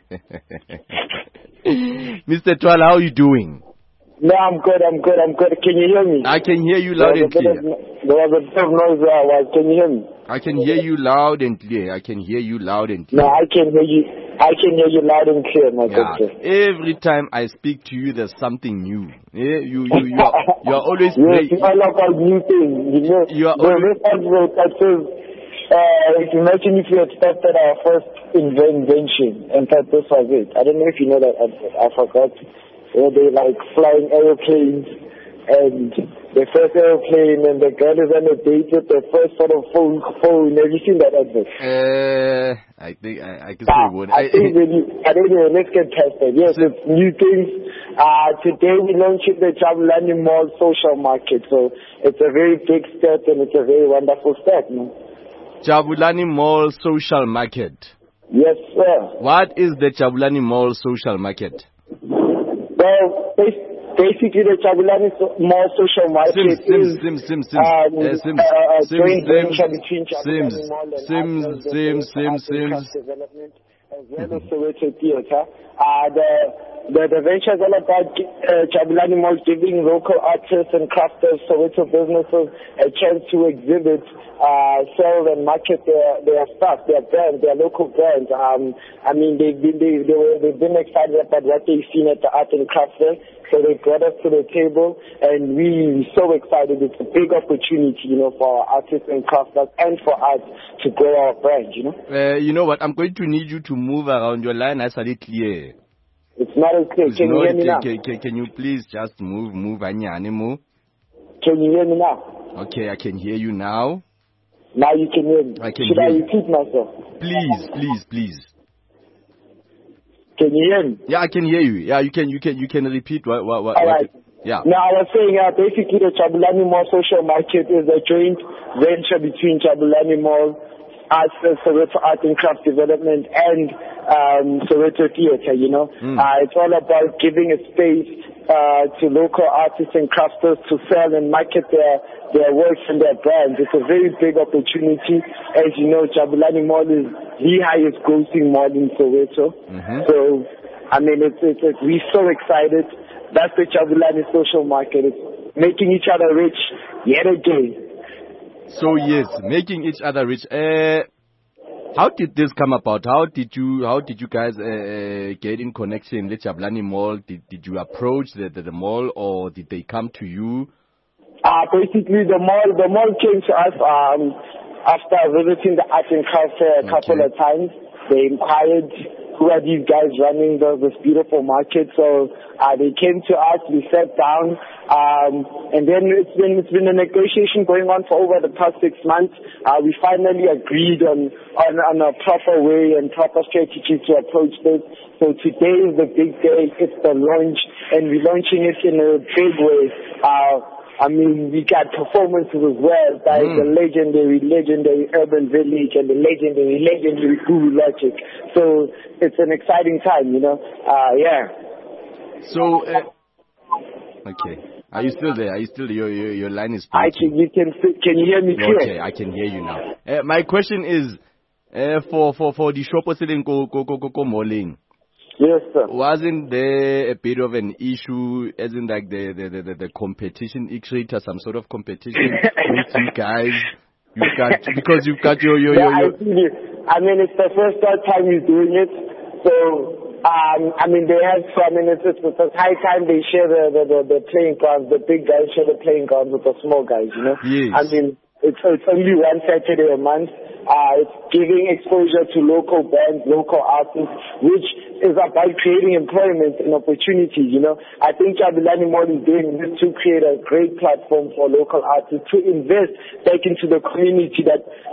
Mister Twala, how are you doing? No, I'm good. I'm good. I'm good. Can you hear me? I can hear you loud and clear. There was a bit of noise where I was. Can you hear me? I can hear you loud and clear. I can hear you loud and clear. No, I can hear you. I can hear you loud and clear, my yeah. good sir. Every time I speak to you, there's something new. Yeah, you, you, you are, you are always. Yes, you all about new things. You know, you are always. That says, Uh, imagine if you had started our first invention and thought this was it. I don't know if you know that. I, I forgot. Where they like flying aeroplanes and the first aeroplane and the girl is on a date with the first sort of phone. phone. Have you seen that advert? Uh, I think I, I can say one. I, I think really, I don't know. Let's get tested. Yes, it's new things. Uh, today we launched the Jabulani Mall social market. So it's a very big step and it's a very wonderful step. No? Jabulani Mall Social Market. Yes, sir. What is the Jabulani Mall Social Market? Well, basically the Jabulani Mall Social Market Sims, is Sims, Sims, Sims, um, uh, Sims, uh, a Sims, joint Sims, venture between Jabulani Sims, Mall and Sims, Arts Sims, Sims, Sims. Development, as well as Soweto Theatre. Uh, the The, the venture is all about uh, Jabulani Mall giving local artists and crafters, Soweto businesses a chance to exhibit, uh, sell and market their, their stuff, their brands, their local brands. Um, I mean, they've been, they, they were, they've been excited about what they've seen at the Art and Craft Fair, so they brought us to the table, and we so excited. It's a big opportunity, you know, for our artists and crafters and for us to grow our brand, you know. Uh, you know what? I'm going to need you to move around. Your line is a little clear. It's not okay. It's can not, you hear me can, now? Can, can, can you please just move, move, anyane move? Can you hear me now? Okay, I can hear you now. Now you can hear me. I can Should hear I you. repeat myself? Please, please, please. Can you hear me? Yeah, I can hear you. Yeah, you can, you can, you can repeat what, what, what. All what right. it, yeah. Now I was saying, uh, basically the Jabulani Mall social market is a joint venture between Jabulani Mall, Arts, uh, Soweto Art and Craft Development, and um, Soweto Theatre, you know. Mm. Uh, it's all about giving a space uh, to local artists and crafters to sell and market their, their works and their brands. It's a very big opportunity. As you know, Jabulani Mall is the highest grossing mall in Soweto. Mm-hmm. So, I mean, it's, it's, it's, we're so excited. That's the Jabulani social market. It's making each other rich yet again. So yes, making each other rich. Uh, how did this come about? How did you how did you guys uh, get in connection with Jabulani Mall? Did did you approach the, the, the mall, or did they come to you? Uh, basically, the mall the mall came to us um, after visiting the Art and Craft Fair a couple okay. of times. They inquired, who are these guys running the, this beautiful market? So uh, they came to us, we sat down, um, and then it's been it's been a negotiation going on for over the past six months. Uh, we finally agreed on, on on a proper way and proper strategy to approach this. So today is the big day. It's the launch, and we're launching it in a big way. Uh, I mean, we got performances as well by mm. the legendary, legendary Urban Village and the legendary, legendary Guru Logic. So it's an exciting time, you know. Uh, yeah. So, uh, okay. Are you still there? Are you still your your, your line is breaking. I can you can can you hear me clear? Okay, I can hear you now. Uh, my question is, uh, for for for the shop selling go go go go go malling. Yes, sir. Wasn't there a bit of an issue, as in like the the the, the, the competition, it created some sort of competition with you guys? You got because you've got your your yeah, your. your I, I mean, it's the first time you're doing it, so. Um, I mean, they have, so I mean, it's, it's, it's high time they share the, the, the, the playing grounds, the big guys share the playing grounds with the small guys, you know? Yes. I mean, it's, it's only one Saturday a month. Uh, it's giving exposure to local bands, local artists, which is about creating employment and opportunities, you know? I think Jabulani Mall is doing this to create a great platform for local artists to invest back into the community that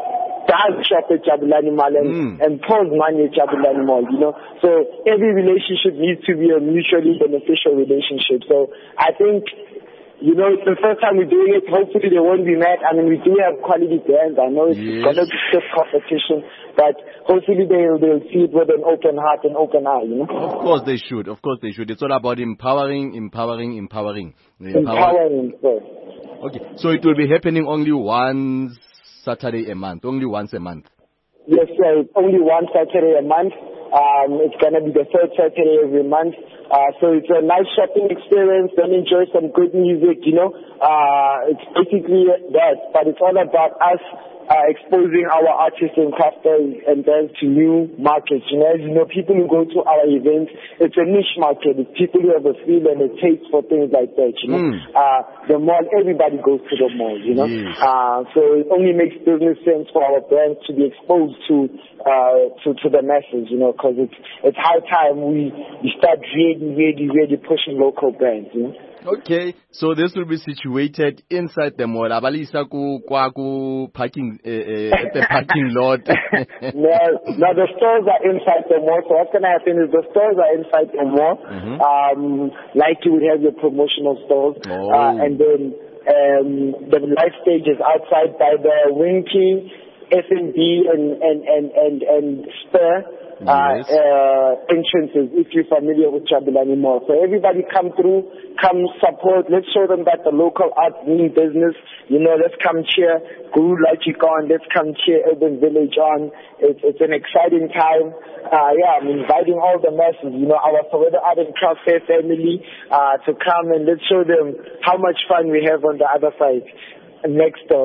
does shop at Jabulani Mall and, mm. and pulls money at Jabulani Mall, you know. So every relationship needs to be a mutually beneficial relationship. So I think, you know, it's the first time we're doing it. Hopefully they won't be mad. I mean, we do have quality brands. I know it's yes. going to be stiff competition, but hopefully they'll, they'll see it with an open heart and open eye, you know? Of course they should. Of course they should. It's all about empowering, empowering, empowering. Empowering, yes. Okay, so it will be happening only once Saturday a month, only once a month. Yes, sir. It's only one Saturday a month. Um, it's going to be the third Saturday every month. Uh, so it's a nice shopping experience. Then enjoy some good music, you know. Uh, it's basically that, but it's all about us uh, exposing our artists and crafters and bands to new markets. You know, as you know, people who go to our events, it's a niche market. It's people who have a feel and a taste for things like that, you know. Mm. Uh, the mall, everybody goes to the mall, you know. Yes. Uh, so it only makes business sense for our brands to be exposed to uh, to, to the masses, you know, because it's, it's high time we, we start really, really, really pushing local brands, you know. Okay, so this will be situated inside the mall. Abalisa ku kwaku parking uh, uh, at the parking lot. no, no, the stores are inside the mall. So what's gonna happen is the stores are inside the mall. Mm-hmm. Um, like you would have your promotional stores, oh. uh, and then um, the live stage is outside by the Winky, F and B, and and and and and Spur. Uh, yes. uh, entrances, if you're familiar with Jabulani Mall. So everybody come through, come support. Let's show them that the local art means business. You know, let's come cheer Guru Logic on. Let's come cheer Urban Village on. It's, it's an exciting time. Uh, yeah, I'm inviting all the masses, you know, our Soweto Art and Craft Fair family, uh, to come and let's show them how much fun we have on the other side. Next door.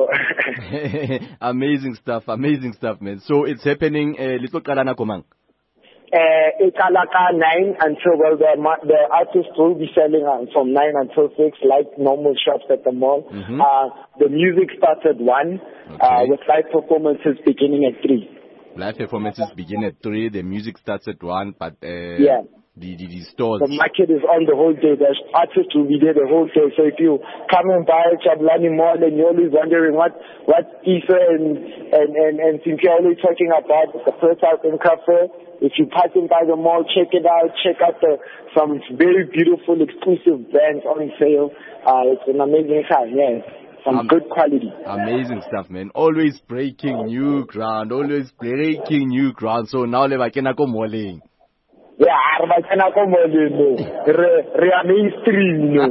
Amazing stuff, amazing stuff, man. So it's happening, uh, Little Kalana Komang. Uh, it's alaka nine until, well, the, the artists will be selling uh, from nine until six, like normal shops at the mall. Mm-hmm. Uh, the music starts at one, okay. uh, with live performances beginning at three. Live performances begin at three, the music starts at one, but, uh, yeah. The, the, the stores. The market is on the whole day. The artists will be there the whole day. So if you come and buy Jabulani Mall and you're always wondering what, what Issa and, and, and, and Cynthia always talking about, the First Art and Cafe, if you pass in by the mall, check it out. Check out the, some very beautiful exclusive brands on sale. Uh, it's an amazing time, yeah. Some um, good quality. Amazing stuff, man. Always breaking new ground. Always breaking new ground. So now le bakena ko malling. Yeah, I cannot come on Re mainstream, no.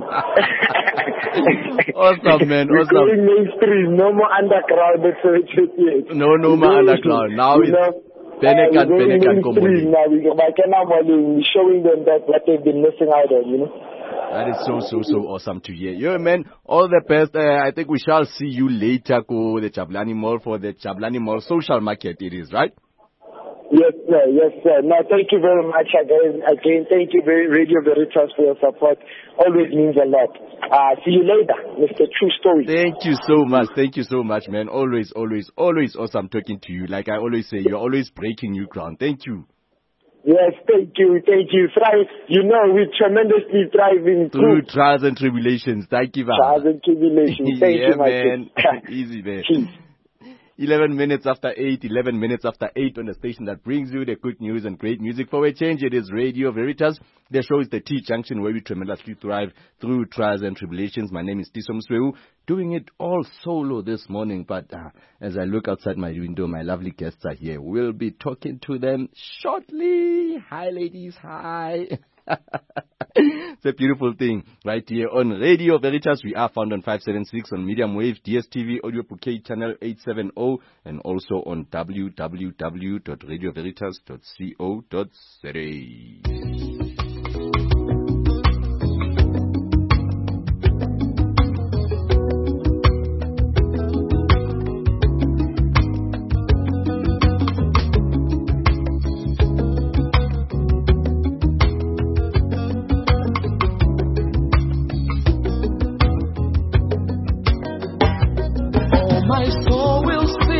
Awesome, man. Awesome. We're going mainstream, no more underground. No, no more underground. Now it's Benekan, Benekan Komoli. Now we're showing them that what they've been missing out on, you know. That is so, so, so awesome to hear. Yeah, man, all the best. Uh, I think we shall see you later, go the Jabulani Mall for the Jabulani Mall social market, it is, right? Yes, sir. Yes, sir. No, thank you very much again. Again, thank you very Radio Veritas for your support. Always means a lot. Uh, see you later, Mister True Story. Thank you so much. Thank you so much, man. Always, always, always awesome talking to you. Like I always say, you're always breaking new ground. Thank you. Yes, thank you, thank you. Thrive, you know, we tremendously thriving through trials and tribulations. Thank you, man. Trials and tribulations. Thank yeah, you, my man. Easy, man. eleven minutes after eight, eleven minutes after eight on the station that brings you the good news and great music. For a change, it is Radio Veritas. The show is the T-Junction where we tremendously thrive through trials and tribulations. My name is Tiso Msweu, doing it all solo this morning. But uh, as I look outside my window, my lovely guests are here. We'll be talking to them shortly. Hi, ladies. Hi. It's a beautiful thing right here on Radio Veritas. We are found on five seventy-six on medium wave, D S T V, audio bouquet channel eight seventy, and also on w w w dot radio veritas dot co dot za.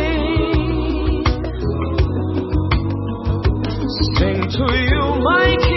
To you, my King.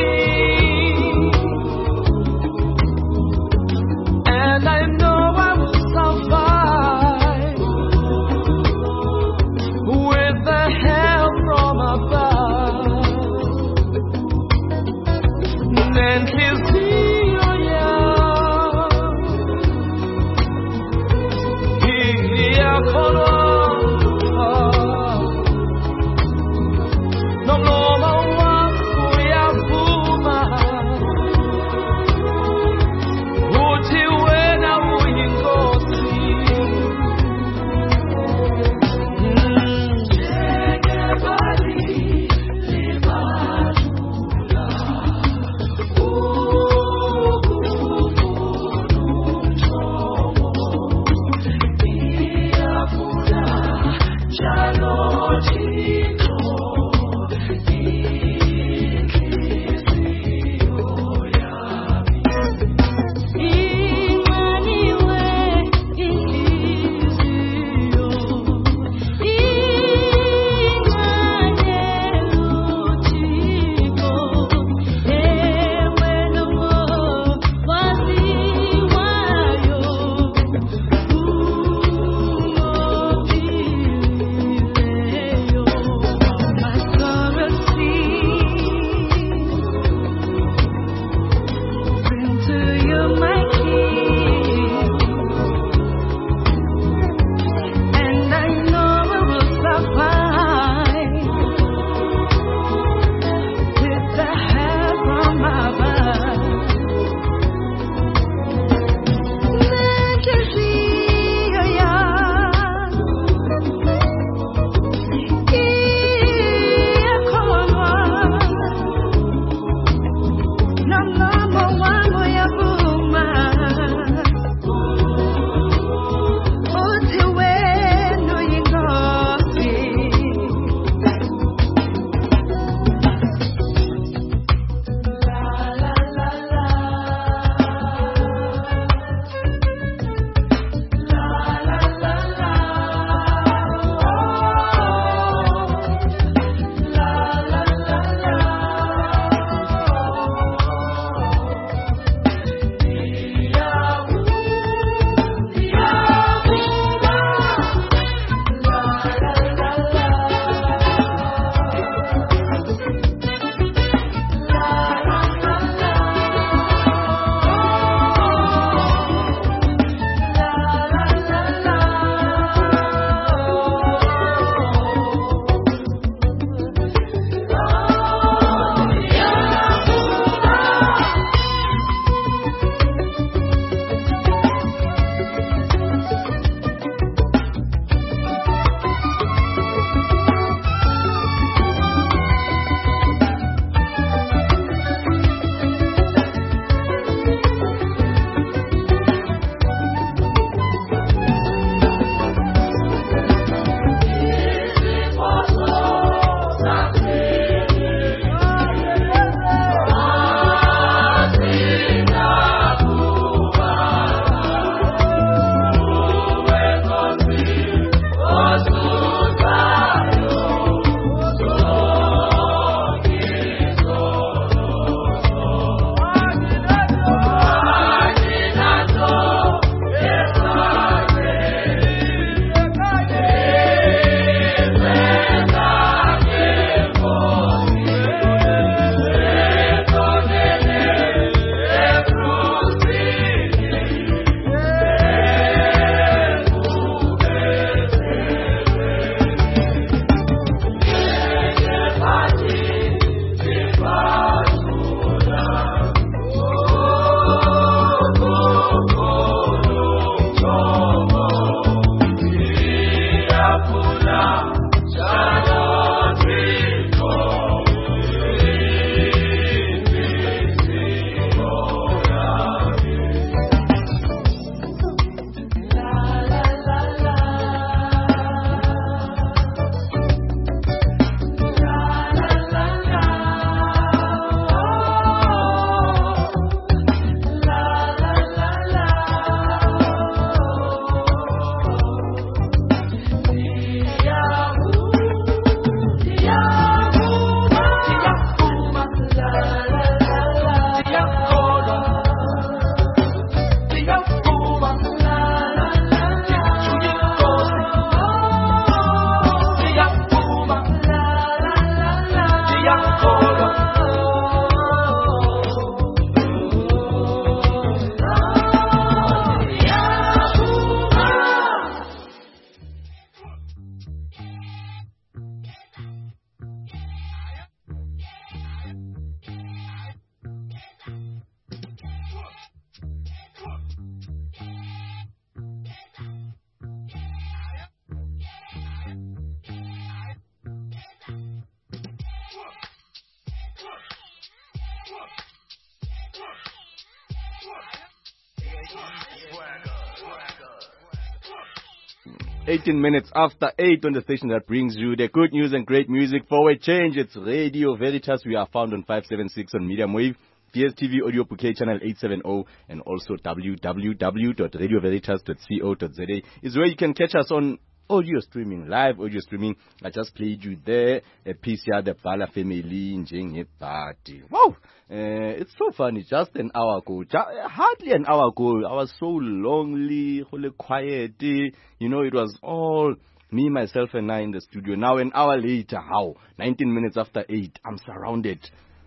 eighteen minutes after eight on the station that brings you the good news and great music for a change. It's Radio Veritas. We are found on five seventy-six on medium wave, P S T V Audio Bouquet channel eight seventy, and also w w w dot radio veritas dot co dot z a is where you can catch us on audio streaming, live audio streaming. I just played you there a piece here, the Bala family in party. Wow! Uh, it's so funny. Just an hour ago, ju- hardly an hour ago, I was so lonely, wholly quiet. You know, it was all me, myself, and I in the studio. Now, an hour later, how? nineteen minutes after eight, I'm surrounded.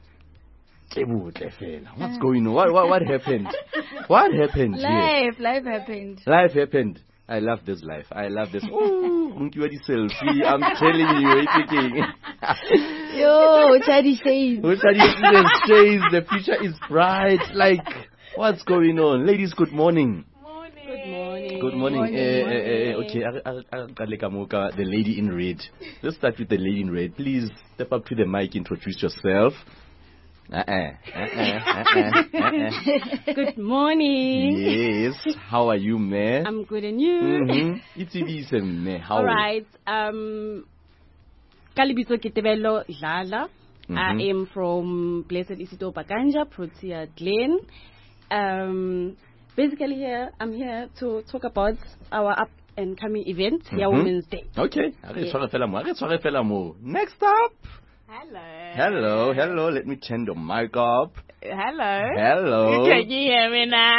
What's going on? What, what, what happened? What happened here? Life, life happened. Life happened. I love this life. I love this. Oh, selfie. I'm telling you, it's Yo, Chadi Shades. Shades. The future is bright. Like, what's going on? Ladies, good morning. Good morning. Good morning. Uh, uh, uh, okay, the lady in red. Let's start with the lady in red. Please step up to the mic, introduce yourself. Uh-uh. Uh-uh. Uh-uh. Uh-uh. Good morning. Yes. How are you, ma'am? I'm good, and you? Mm-hmm. It's easy, ma'am. How? All right. Um, Kalibito Kitebelo Lala. Mm-hmm. I am from Blessed Isito Bakanja, Protea Glen. Um, basically, here I'm here to talk about our up and coming event, mm-hmm. Your Women's Day. Okay. Yeah. Next up. Hello. Hello, hello. Let me turn the mic up. Hello. Hello. Can you hear me now?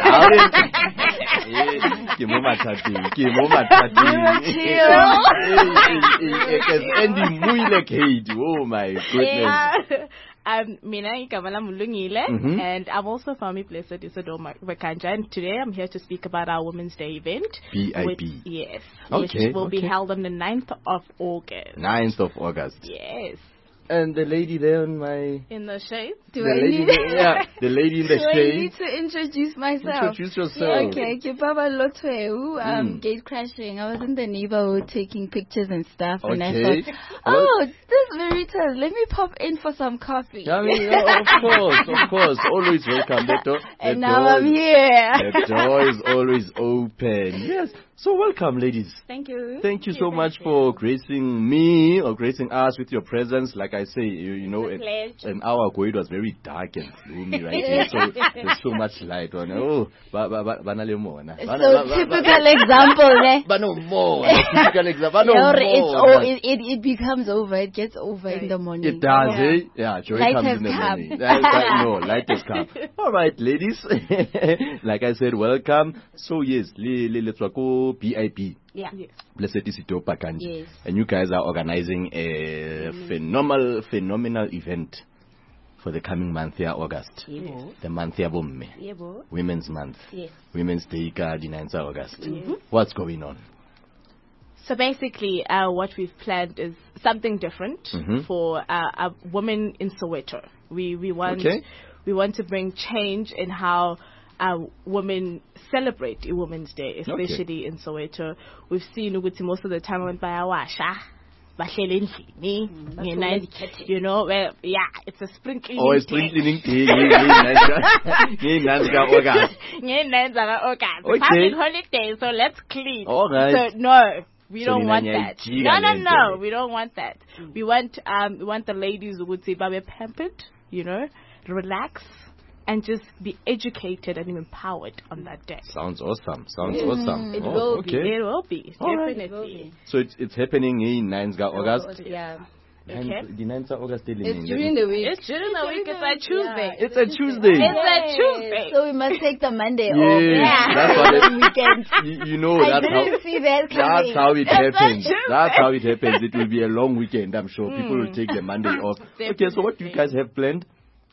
Give me my tati. Give me my tati. Andy Muile Kate. Oh my goodness. I'm Mina Kamala Mulungile, Mhm. and I'm also from Blessed Isidore Bakanja, and today I'm here to speak about our Women's Day event. B I B. which- Yes. Okay, Which will be okay. held on the ninth of August. ninth of August. Yes. And the lady there on my... In the shade. The lady there, yeah, the lady in the Do I shade. need to introduce myself? Introduce yourself. Okay, Kibaba Lotweu, um, Mm. gate crashing. I was in the neighborhood taking pictures and stuff, and I Okay. thought, oh, this Veritas, let me pop in for some coffee. I mean, oh, of course, of course. Always welcome. The door, And the now door I'm is- here. The door is always open. Yes. So welcome, ladies. Thank you. Thank you so much for gracing me or gracing us with your presence. Like I say, you, you know, It's a an, pleasure. an hour ago it was very dark and gloomy right here. So there's so much light on. Oh, ba ba ba ba na le mona. Ba na- So ba- ba- typical example, ne? Ba no more. Typical example. No Yeah, more. it's all, it, it, it becomes over. It gets over in the morning. It does, Yeah. eh? Yeah, joy Light comes has in the come. morning. That, that, no, light has come. All right, ladies. Like I said, welcome. So yes, le, le, let's go B I P. Yeah. Yes. Blessed Isito Bakanje. Yes. And you guys are organizing a Mm. phenomenal, phenomenal event for the coming month here, August. Yes. The month here, Bomme. Yebo. Women's Month. Yes. Women's Day, ka the ninth of August. Mhm. What's going on? So basically, uh, what we've planned is something different Mhm. for uh, uh, women in Soweto. We we want Okay. we want to bring change in how uh, women celebrate a Women's Day, especially in Soweto. We've seen ukuthi most of the time when bayawasha, bahleli endlini, ngena- you know, well, yeah, it's a sprinkling. Oh, it's spring cleaning day. Nge-ninth of August. Nge-ninth of August. Okay. Public holiday, so let's clean. All right. So no, we So don't nina want that. niyayijika No, no, lento no, le. we don't want that. We want um we want the ladies who would say babe pampered, you know, relax and just be educated and empowered on that day. Sounds awesome. Sounds Mm, awesome. It Oh, will okay. be. It will be. All right. Definitely. So it's it's happening in ninth of August. Yeah. Ninth- Okay. The ninth of August. It's during the week. It's during the week. It's a Tuesday. It's a Tuesday. It's a Tuesday. So we must take the Monday Yes, off. that's what it- Weekend. You, you know, I that's how, didn't see that coming. that's how it It's a happens. Tuesday. That's how it happens. It will be a long weekend, I'm sure. People will Mm. take the Monday off. Okay, so what do you guys have planned?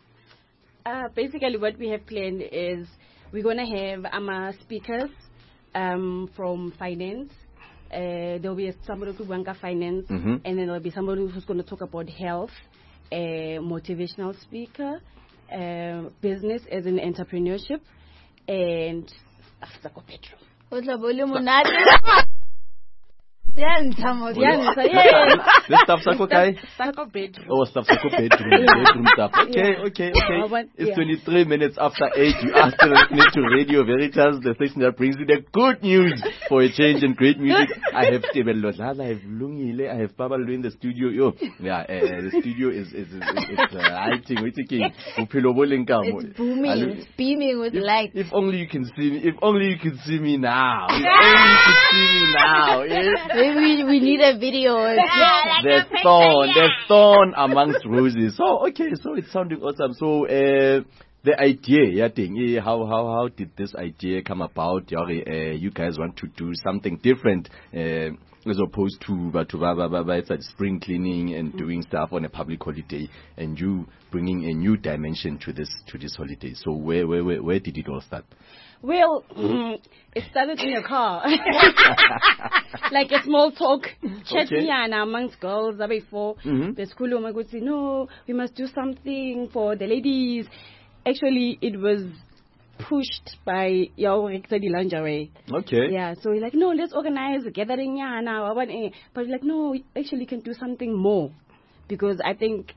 Uh, basically, what we have planned is we're gonna have um, uh, speakers um, from finance. Uh, there'll be somebody who banka finance, Mhm. and then there'll be somebody who's going to talk about health, a motivational speaker, uh, business as an entrepreneurship, and O tla bo le monate. Siyanza mo, siyanza. Yeah. This stuff sako kai? Sako bedroom. Oh, stuff sako bedroom. Bedroom stuff. Okay, okay, okay. It's twenty-three minutes after eight. You are still listening to Radio Veritas, the station that brings you the good news for a change and great music. I have Tebel Lodlala, I have Lungile, I have Baba Lu in the studio. Yo, yeah, uh, the studio is is is it's uh, lighting. It's booming, it's beaming with if, light. If only you can see me. If only you could see me now. If only you could see me now. Yeah. Maybe we, we need a video. Yeah, the thorn, the thorn amongst roses. So okay, so it's sounding awesome. So uh, the idea, yeah, thing, yeah, how how how did this idea come about? Uh, you guys want to do something different. Uh, as opposed to but to it's like spring cleaning and doing stuff on a public holiday, and you bringing a new dimension to this to this holiday. So where where where, where did it all start? Well, it started in a car, like a small talk, chatting okay. amongst girls before mm-hmm. the school. I would say, no, we must do something for the ladies. Actually, it was pushed by your lingerie. Okay. Yeah, so we're like, no, let's organize a gathering yeah, now. But we're like, no, we actually can do something more. Because I think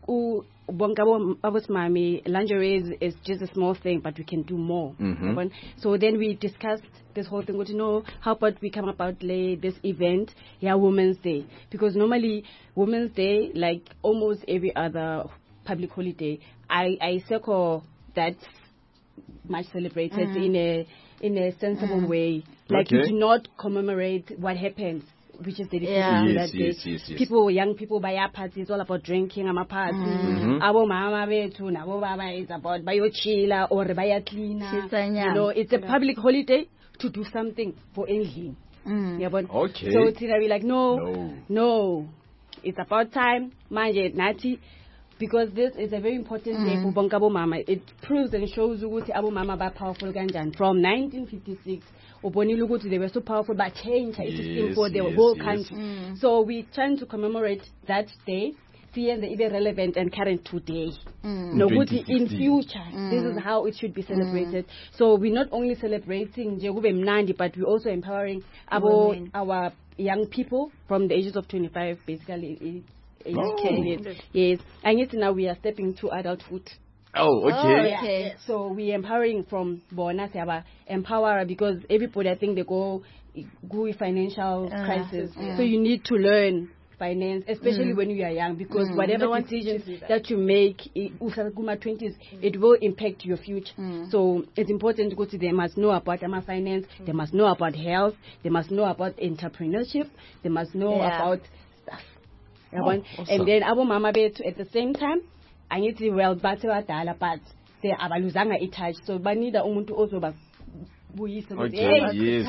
lingerie is, is just a small thing, but we can do more. Mm-hmm. So then we discussed this whole thing, you know, how about we come about like, this event, yeah, Women's Day. Because normally, Women's Day, like almost every other public holiday, I, I circle that much celebrated mm. in a in a sensible mm. way. Like okay. you do not commemorate what happens, which is the yeah. yes, that yes, day. Yes, yes. People, young people buy a party. It's all about drinking. I'm a party. Abo mama betu, nabo baba is about bayo chila or bayo cleaner. You know, it's a public holiday to do something for anything. Mm. Yeah, but okay. so it's we like no, no, no, it's about time. Manje nati. Because this is a very important mm. day for Bonkabo Mama. It proves and shows you what Abu Mama ba powerful ganjan. From nineteen fifty-six, Oboni Lugutu, they were so powerful, but change is yes, for the yes, whole yes. country. Mm. So we trying to commemorate that day, seeing the even relevant and current today. Mm. No good in future. Mm. This is how it should be celebrated. Mm. So we're not only celebrating Jegube Mnandi, but we're also empowering our, our young people from the ages of twenty-five, basically. Oh. Yes, yes. And yet now we are stepping to adulthood. Oh, okay. Oh, okay. So we empowering from Bona Saba, empower because everybody I think they go go with financial uh, crisis. Yeah. So you need to learn finance, especially mm. when you are young, because mm. whatever no decisions that. that you make in twenties, it will impact your future. Mm. So it's important to go to them. They must know about finance. Mm. They must know about health. They must know about entrepreneurship. They must know yeah. about stuff. Oh, awesome. And then Abu Mama Betu at the same time, I need to well battle at the but they abaluzanga itouch. So Banida Umuntu also ba Okay, yes.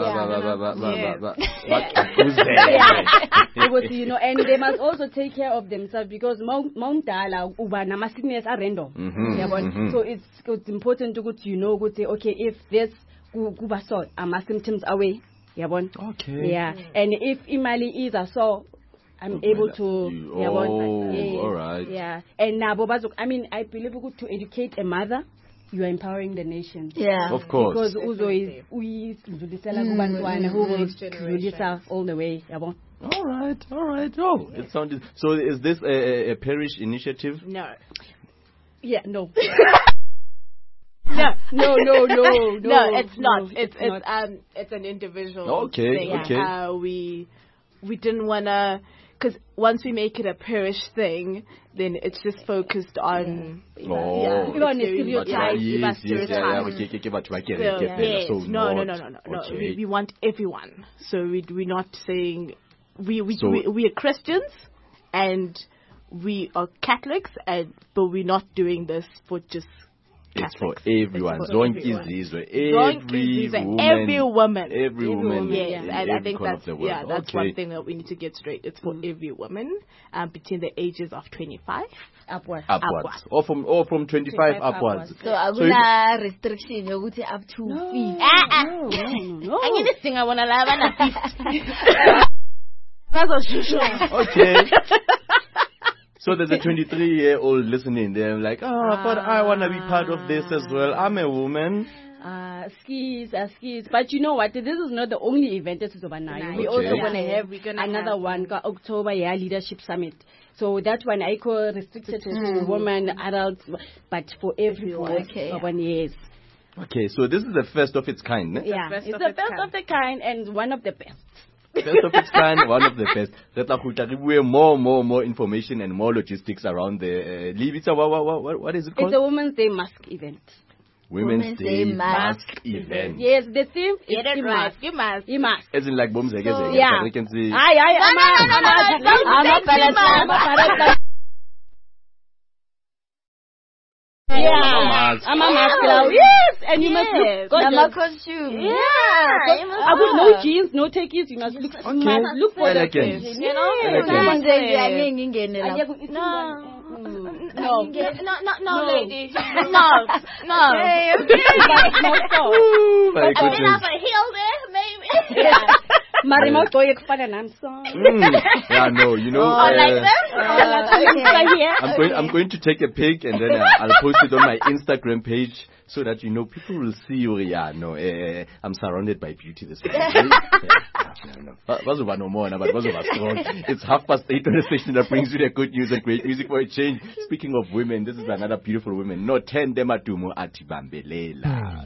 You know, and they must also take care of themselves because Mount Dala uba namasickness are random. So it's it's important to go to you know go say okay if this kuba so ama symptoms away. Okay. Yeah. And if imali is a so I'm oh, able to. You, yeah, oh, yeah, all right. Yeah, and now, I mean, I believe to educate a mother, you are empowering the nation. Yeah, of course. Because Uzo is we mm. who will all the way. Yeah, all right, all right. Oh, it sounded. So, is this a, a parish initiative? No. Yeah, no. No, no, no, no, no. No, it's not. No, it's it's, it's not. um it's an individual. Okay, thing. okay. Uh, we we didn't wanna. Because once we make it a parish thing, then it's just focused on oh. yeah, stereotypes. Yes, yes, yeah, yeah. Yes, So no, no, no, no, no, no. Okay. We, we want everyone. So we we're not saying we we, so, we we are Christians and we are Catholics, and but we're not doing this for just. It's for everyone. Zonke izizwe. Every woman. Every woman. Every woman. Yes, and I think that's yeah, that's okay. one thing that we need to get straight. It's for mm. every woman um, between the ages of twenty-five upwards. Upwards. upwards. Or from or from twenty-five upwards. So I will so restriction. You would say up to no, feet. Ah, ah. No, no, no. I need to sing. I wanna live on a fifth. That's a okay. So there's a twenty-three-year-old listening. They're like, oh, but I want to be part of this as well. I'm a woman. uh, skis, uh, skis. But you know what? This is not the only event that is over now. Nice. We're Okay. also going to Yeah. have We're gonna another have- one, called October yeah, Leadership Summit. So that one I call restricted to Mm. women, adults, but for everyone. Okay. One yes. Okay, so this is the first of its kind. Ne? Yeah, it's the best of the kind and one of the best. First of its kind, one of the best. Re tla kgutla re bue more, more, more information and more logistics around the uh, Libitsa. What, what, what, what is it called? It's a Women's Day mask event. Women's, Women's Day, Day mask, mask event. Yes, the theme is Get it the right. mask. You must. You must. As in like bombs, I guess. So, I yeah. can see. Aye, aye, No, I'm no, no, no, no, don't I'm say a too I'm much. a Yeah, mask. I'm a mask now. Yes, and you Yes. must look I'm a gorgeous. costume. Yeah, you must I would look. no jeans, no techies. You must look Okay. smart. Look for the Elegant. fashion, You know? Yes. Elegant. Someone says, "Yeah, Yes. ngeke ngingene Aye, lapho." it's No. one- mm, No, No. no, no, no, No. lady. No, no. Hey, okay. But no stop. Ooh, my I goodness. mean, have a heel there, maybe. Yeah. Marima Goye kufana nam song. Mm. Yeah, no, you know. Oh, uh, like that? Uh, Oh, okay. Here. I'm going. I'm going to take a pic and then uh, I'll post it on my Instagram page so that you know people will see you. Yeah, no, uh, I'm surrounded by beauty this morning. Bazoba no more, but bazoba strong. It's half past eight on the station that brings you the good news and great music for a change. Speaking of women, this is another beautiful woman. No ten demadumo atibambelela.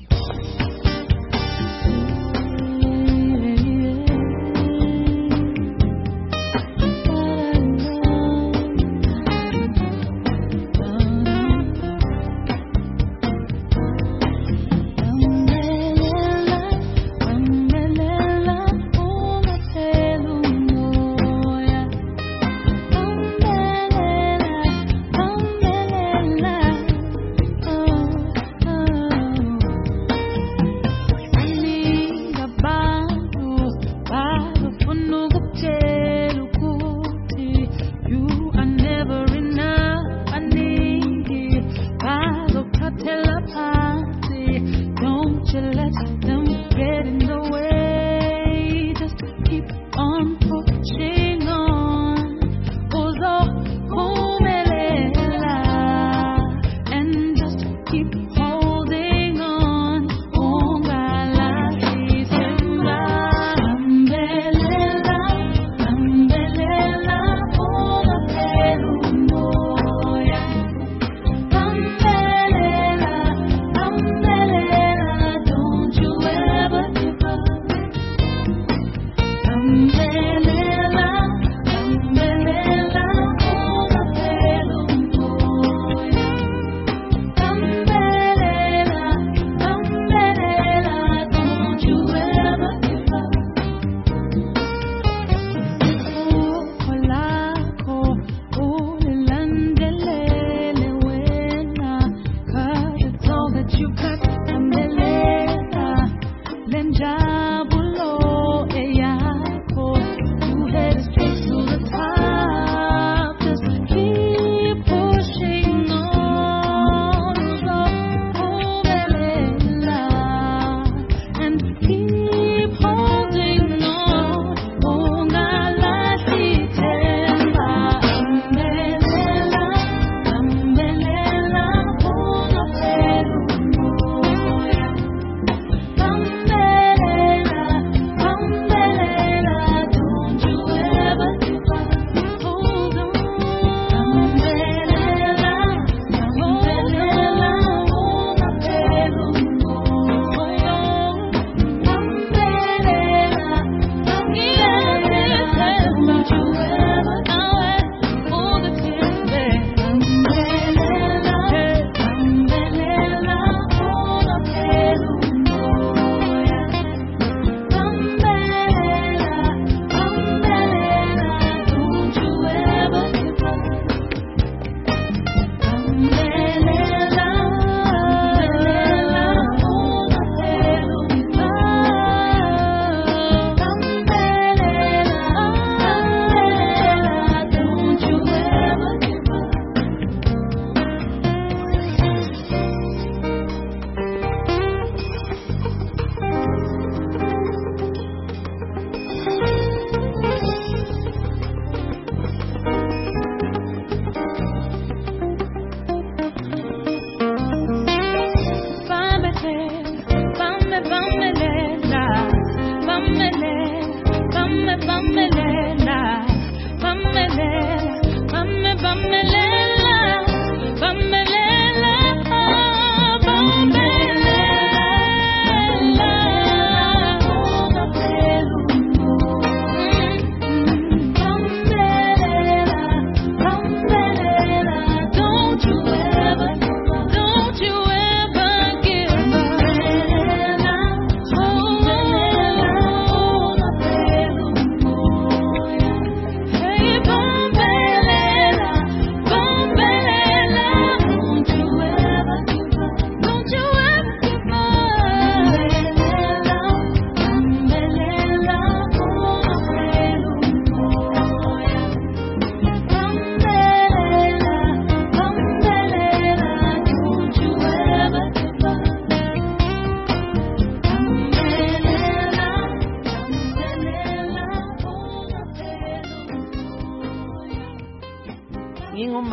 Don't you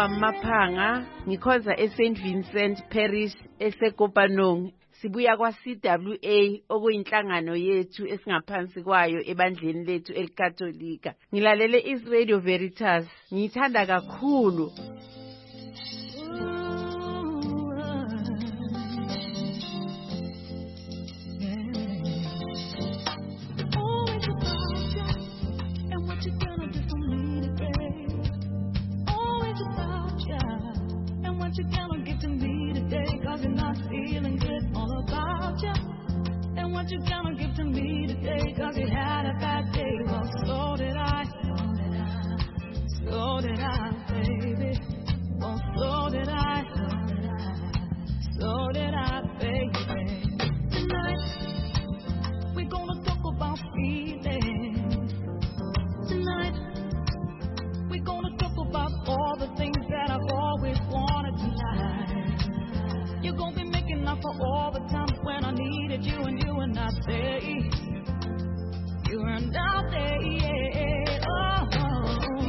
Mamaphanga ngikhoza eSaint Vincent Parish eseKopanong. Sibuya kwa C W A okuyinhlangano yethu esingaphansi kwayo ebandleni lethu elikatolika. Ngilalele is Radio Veritas. Ngithanda kakhulu. What you gonna give to me today? Cause you're not feeling good, all about you. And what you gonna give to me today? Cause you had a bad day. Well, so did I. So did I, baby. Well, so did I. So did I, baby. Tonight, we're gonna talk about feelings. Tonight, we're gonna talk about all the things that I've always wanted tonight. You're gonna be making up for all the times when I needed you and you were not there. You were not there, yeah. Oh, oh, oh.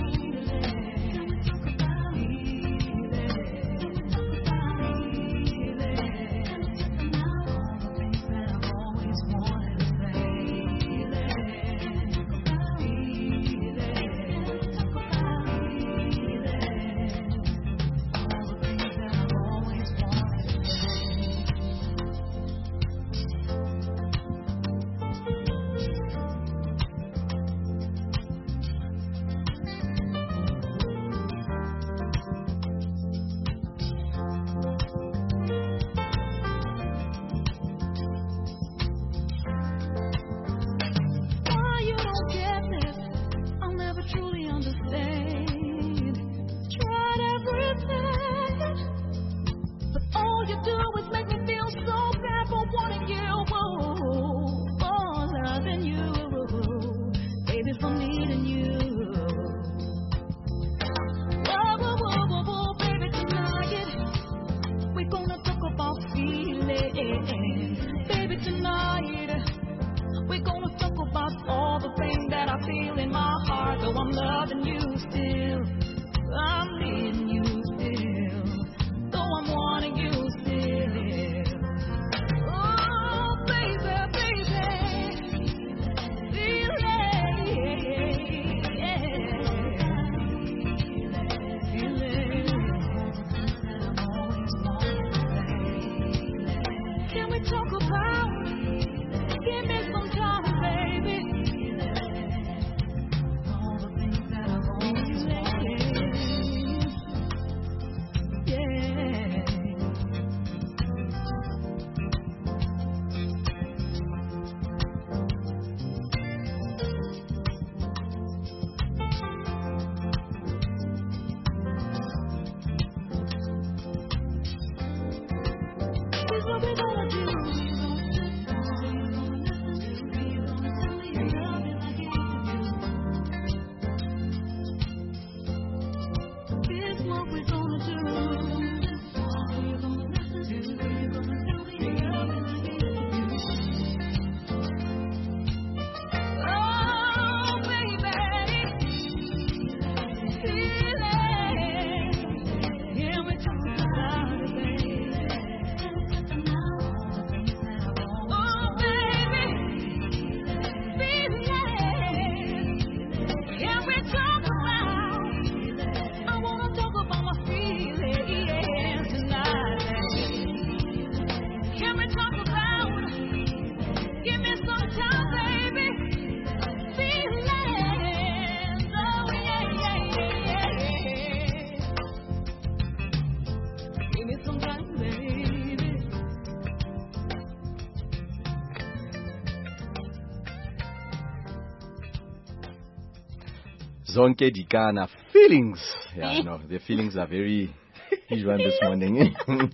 Zonke Dikana feelings. Yeah, no, the feelings are very huge one this morning.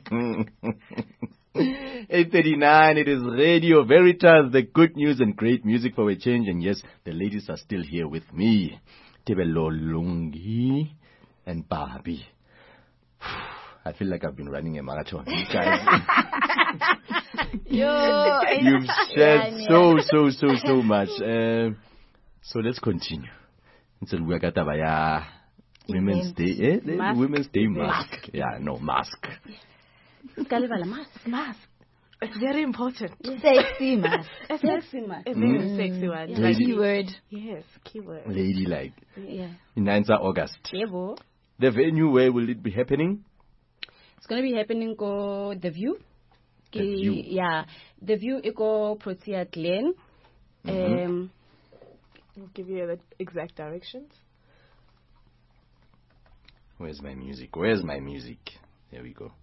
eight thirty-nine, it is Radio Veritas, the good news and great music for a change. And yes, the ladies are still here with me. Tebelo Lungi and Barbie. I feel like I've been running a marathon. You guys. Yo, You've shared so, so, so, so much. Uh, so let's continue. Until we got Women's Day, eh? The Mask. Women's Day Mask. mask. Yeah, no, mask. Mask. Mask. It's very important. Sexy mask. A Sexy mask. A very Mm. sexy one. Yeah. Lady- Keyword. Yes, keyword. Ladylike. Yeah. ninth of August. Yeah, bo. The venue, where will it be happening? It's going to be happening ko The View. The View. Yeah. The View iko Protea Glen. Mhm. Um, I'll give you the exact directions. Where's my music? Where's my music? There we go.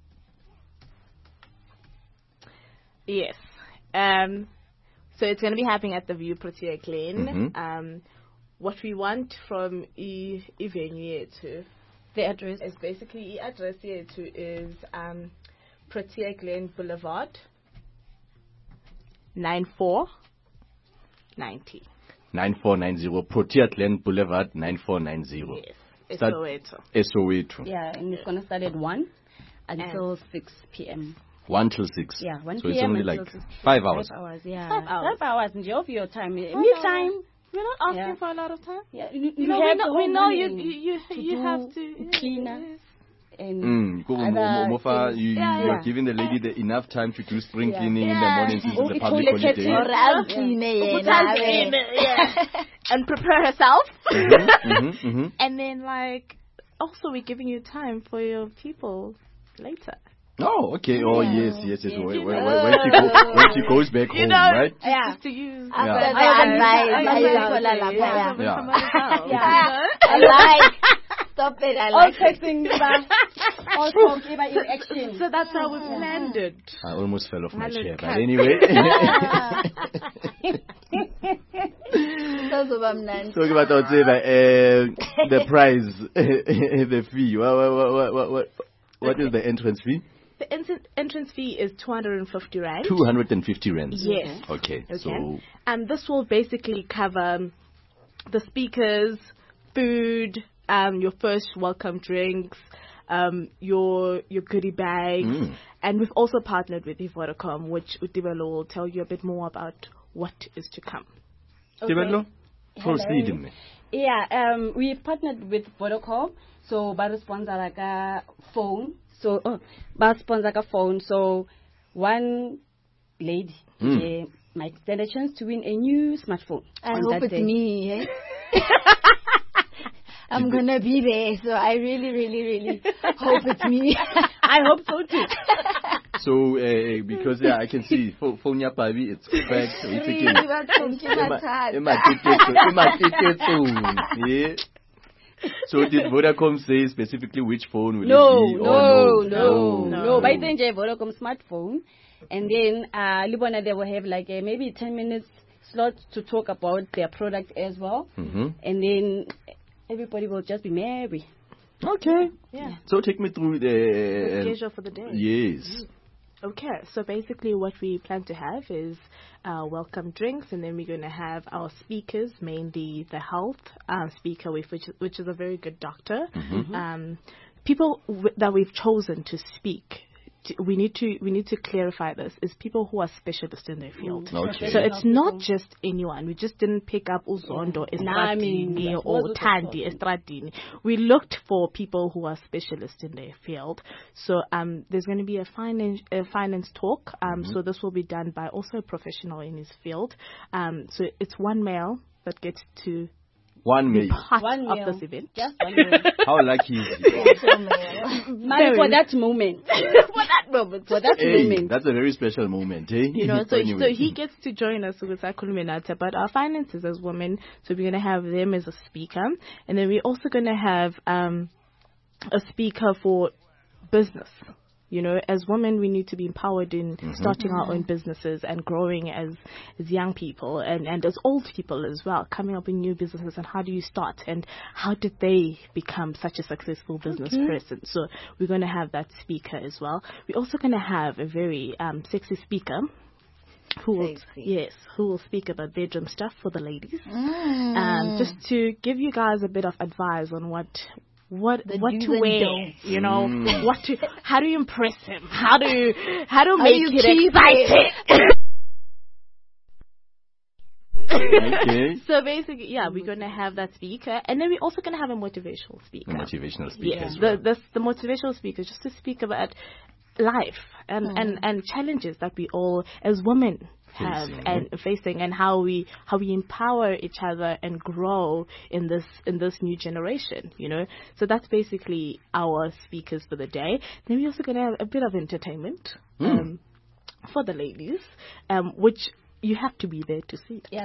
Yes. Um, so it's going to be happening at the View Protea Glen. Mhm. Um, what we want from e e venue to the address is basically e address here to is um, Protea Glen Boulevard, nine four ninety. nine four nine zero Protea Glen Boulevard, nine four nine zero. Yes. Start- Soweto. Soweto. yeah, and it's going to start at one until six p.m. one till six. Yeah, one So p.m. it's only until like six. five hours. Five hours, yeah. Five hours. Five hours. Nje of your time. Me hours. time. We're not asking Yeah. for a lot of time. Yeah, you, You know, we know, we know you, you, you, you do have to cleaner and Mm, go other mo- mofa, things. you, you Yeah, are yeah. giving the lady the enough time to do spring Yeah. cleaning in the Yeah. morning since Oh, it's a it's public only holiday. catering. I'll clean it, Uputhanzi yeah, clean it, yeah. And prepare herself. Mhm, mhm, mhm. And then, like, also we're giving you time for your people later. Oh, okay. Oh, Yeah. yes, yes, yes. Yeah. When, You when, know. when, she go, when she goes back You home, know, right? just, just to use. After Yeah. the I- advice, I- I I- will I- call her lapha, yeah, yeah. Yeah. somebody's house, Yeah. you know? I like. Stop it, I All like. texting, but all talk about in action. So that's how we planned it. I almost fell off my Hundred chair, but cut. anyway. Kuzoba mnandi. Talking about uh, the prize, the fee. What, what, what, what, what, what is the entrance fee? The ent- entrance fee is two hundred fifty rand. two hundred fifty rands. Yes. Okay. Okay. So And this will basically cover um, the speakers, food, um, your first welcome drinks, um, your your goodie bags, Mm. and we've also partnered with Vodacom, which Utibelo will tell you a bit more about what is to come. Tibelo, Hello. proceed me. Yeah, um, we partnered with Vodacom, so ba sponsor like a phone. So, oh, ba sponsor like a phone. So, one lady Mm. eh, might stand a chance to win a new smartphone. I on hope that it's day. me, eh? I'm gonna be there, so I really, really, really hope it's me. I hope so too. So, uh, because yeah, I can see pho- phone ya pabi, it's correct. So it's Really, again. batho, ke mathata. Ema ticket, ema ticket, yeah. So did Vodacom say specifically which phone will No, it be? no, or no, no, no. By then, J Vodacom smartphone, and then uh, Libona they will have like a maybe ten minutes slot to talk about their product as well, Mm-hmm. and then everybody will just be merry. Okay. Yeah. So take me through the, The schedule for the day. Yes. Okay, so basically what we plan to have is uh, welcome drinks, and then we're going to have our speakers, mainly the health uh, speaker, which, which is a very good doctor. Mhm. Um, people w- that we've chosen to speak, t- we need to we need to clarify this, is people who are specialists in their field. Okay. So it's not just anyone. We just didn't pick up Uzondo, Estradini, Nami, or was Tandi, Estradini. We looked for people who are specialists in their field. So um, there's going to be a finance a finance talk. Um, Mhm. So this will be done by also a professional in his field. Um, so it's one male that gets to One be male. part One of male. this event. Just one male. How lucky is he? Money for that moment. For that moment. For that Hey, moment. that's a very special moment, eh? You know, so Anyway. so he gets to join us with our Kuluminata about our finances as women. So we're going to have them as a speaker, and then we're also going to have um, a speaker for business. You know, as women, we need to be empowered in Mhm. starting our own businesses and growing as as young people and, and as old people as well, coming up with new businesses, and how do you start and how did they become such a successful business Okay. person. So we're going to have that speaker as well. We're also going to have a very um, sexy speaker who will, yes, who will speak about bedroom stuff for the ladies. Mm. Um, just to give you guys a bit of advice on what what The what do's to and wear, don'ts. you know, Mm. what to how do you impress him, how do you, how to How make you it keep exciting. Okay. So basically, yeah, we're gonna have that speaker, and then we're also gonna have a motivational speaker. A motivational speaker. Yeah, as well. the, the the motivational speaker just to speak about life and Mm. and and challenges that we all as women have Facing. and facing, and how we how we empower each other and grow in this in this new generation, you know. So that's basically our speakers for the day. Then we're also gonna have a bit of entertainment Mm. um, for the ladies, um, which you have to be there to see. Yeah.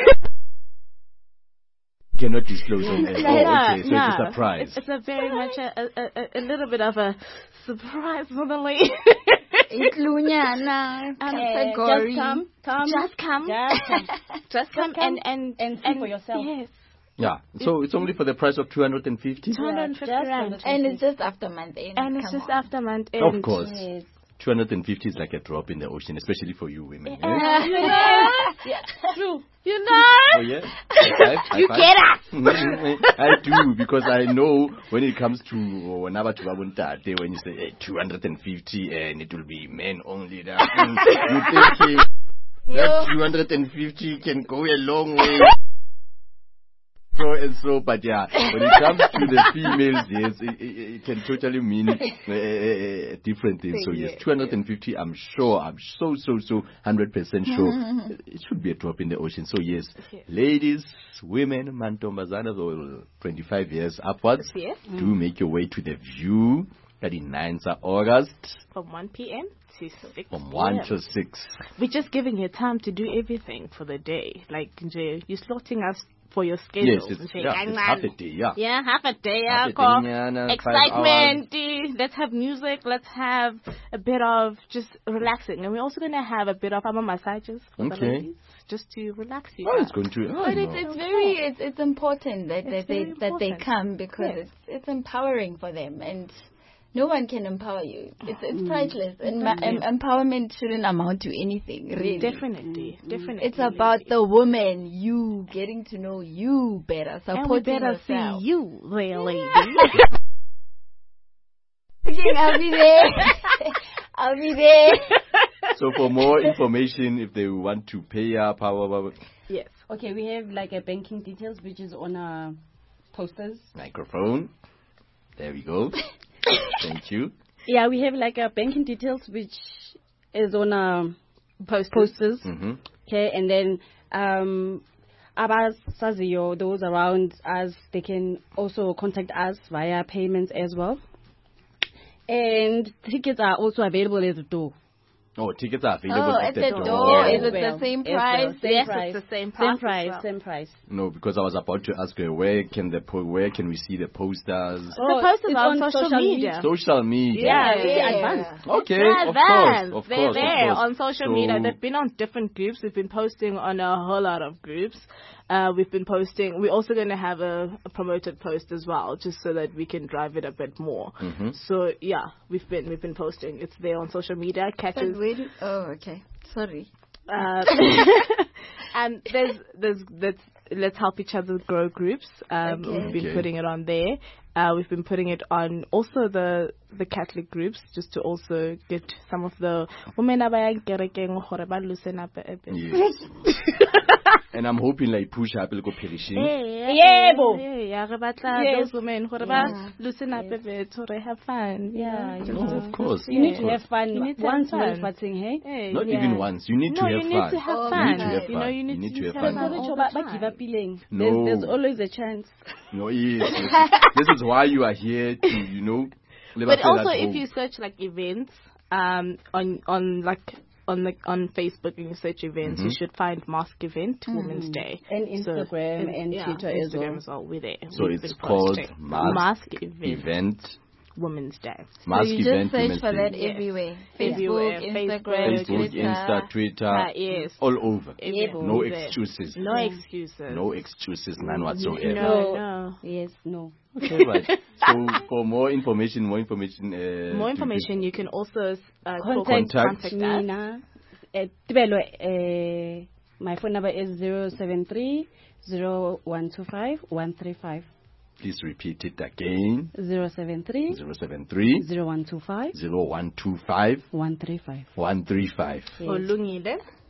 Cannot disclose on air. Yeah, Oh, okay, so yeah. it's a surprise. It's, it's a very much a, a, a, a little bit of a surprise for the ladies. Inclunyana, Um, category. Just come, come, just come, Just come. just come, and and and see for yourself. Yes, Yeah, so it's only for the price of two hundred fifty. two hundred fifty just rand, And it's just after month end. and it's Come just on. after month end. Of course. Yes. two hundred fifty is like a drop in the ocean, especially for you women. eh? Yeah, you know, Yeah, true. you know. Oh yeah, High five, high You five. get us. I do, because I know when it comes to whenever to Babuntate, when you say eh, two hundred fifty and it will be men only, that you thinking that two hundred fifty can go a long way. So and so, but yeah, when it comes to the females, yes, it, it, it can totally mean uh, uh, different things. So yes, two hundred fifty, I'm sure, I'm so, so, so, one hundred percent sure it should be a drop in the ocean. So yes, ladies, women, mantombazana, or twenty-five years upwards, Yes. do make your way to the View at the ninth of August From one p.m. to six. from one p.m. to six. We're just giving you time to do everything for the day. Like, nje, you're slotting us for your schedule. Yes, it's, Nje, yeah, "Hang it's on." half a day, yeah. Yeah, half a day. Half a Yakho. day, nyana, five Excitement. eh, Let's have music. Let's have a bit of just relaxing. And we're also going to have a bit of ama massages for the Okay. ladies, just to relax you. Oh, guys. it's going to. Oh, But it's, no. it's very it's it's important that, It's that they very that they important. come because Yes. it's it's empowering for them, and no one can empower you. It's it's priceless, and ma- em- empowerment shouldn't amount to anything really. Definitely, definitely. It's about the woman, you getting to know you better, And we supporting better yourself. see you there, lady. I'll be there. I'll be there. So for more information, if they want to pay up, however, Yes. Okay, we have like a banking details which is on our posters. microphone. There we go. Thank you. Yeah, we have like a banking details which is on our posters. posters. Mm-hmm. Okay, and then um, abasaziyo, those around us, they can also contact us via payments as well. And tickets are also available at the door. Oh, tickets are available Oh, at at the the door. door. Is it Well, the same as well. price? Same Yes, price. it's the same Same price as price. well. Same price. No, because I was about to ask her where can the po- where can we see the posters? The posters it's are on on social, social media. Social media. Yeah, Pretty yeah. advanced. Okay, They're of advanced. course, of They're course, there of course. on social So- media. They've been on different groups. We've been posting on a whole lot of groups. Uh, we've been posting. We're also going to have a, a promoted post as well, just so that we can drive it a bit more. Mhm. So yeah, we've been we've been posting. It's there on social media. But Catches. where do- oh, okay. Sorry. Uh, and there's there's let's let's help each other grow groups. Um, Okay. We've been Okay. putting it on there. Uh, we've been putting it on also the the Catholic groups, just to also get some of the women abayang kerekeng hore ba loosen up a bit. Yes. And I'm hoping like push up go perishing. Yebo. Yeah, re batla Yes. those women hore Yeah. ba loosen up a bit, hore have fun. Yeah, Just- you Oh, know. of course. You need of to course. have fun You need to once have more fun. fighting, hey? Hey, Not yeah. even once. You need No, to have you fun. need to have Oh, fun. You need to have You know, fun. you need, You need to to have have fun. fun Sorry, all Choba, the ba give time. up feeling. No. There's, there's always a chance. No, yes. yes. This is why you are here to, you know. live But a feel also, at if home. you search like events, um, on on like on the on Facebook and you search events, you Mhm. should find Mask Event Women's Day And So- Instagram and yeah, Twitter as Instagram well. as well. We're there. So We've it's been called posting. Mask, Mask Event, Event Women's Day. So Mask you Event just search Women's for Day. that Yes. everywhere. Everywhere. Facebook, Facebook, Instagram, Facebook, Twitter. Insta, Twitter, Ah, yes. all over. Everywhere. No There. excuses. No excuses. No excuses, none whatsoever. No, no. Yes, no. Okay, right. So for more information, more information. Uh, More to- information, you can also uh, Contact, Contact. me now. Uh, Tibelo, uh, my phone number is zero seven three zero one two five one three five. Please repeat it again. zero seven three zero seven three zero one two five zero one two five one three five. one three five. Olungile.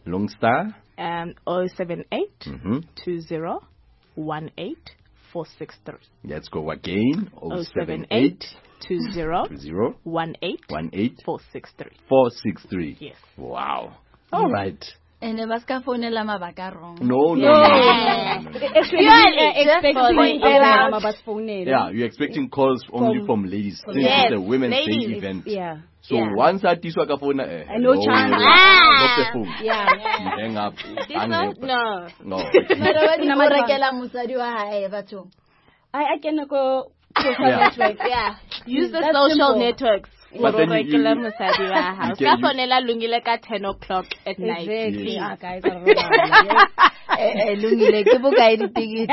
Long star. Um, oh seven eight Mm-hmm. two zero one eight four six three. Let's go again. oh seven eight two zero Two zero one eight one eight four six three. four six three. Yes. Wow. All right. And the baska phonela mabaka wrong. No, no, No. no, no, no, no, no. Actually, Yeah, we are just expecting for the uh, event. Mama's phone. Yeah, you're expecting calls only From- from ladies. Since Yes, it's a Women's ladies. Day event. Yeah. So yeah. once I tiswa ka phone, eh, I know no, chance. no, Ah. Drop the phone. Yeah. You hang up. Hang No, up. no. No. Mara wa di o rekela mosadi wa hae batho. I, I can go social Yeah. networks. Yeah. Use the That's social simple. networks. But then you- you- Regular mosadi wa hao. you can Ka use- phonela lungile ka ten o'clock at night. Exactly. Yes. Ah, guys, I don't know. Eh, eh, lungile ke bokae ditikete.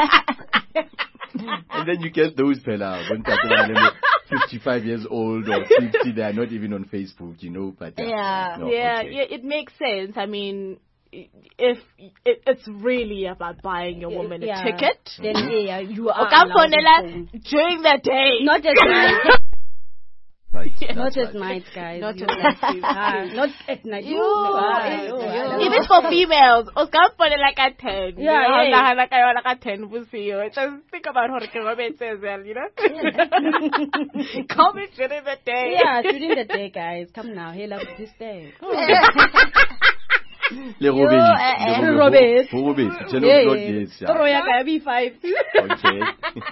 And then you get those fella when they're fifty-five years old or sixty, they are not even on Facebook, you know. But uh, Yeah. no, yeah, okay. yeah, it makes sense. I mean, if it, it's really about buying your woman Yeah. a ticket, Then yeah, you are o ka allowed to phonela phone. during the day. Not at night. Right. Not That's at right. night, guys. Not You- at night, please. Ah, not at night. You- Ah, you- oh, you- I don't Even know. for females, o ka phonela ka ten. Yeah, You know, yeah. nagana ka yona ka ten bosigo. Just think about her ke robetse as well, you know. Call me during the day. Yeah, during the day, guys. Come now. Hey, love this day. Le robedi. eh, eh. Le Robedi. Ho robedi. ten Yeah, o'clock, yeah. yes. Toro Yeah. ya ka ya B five. Okay.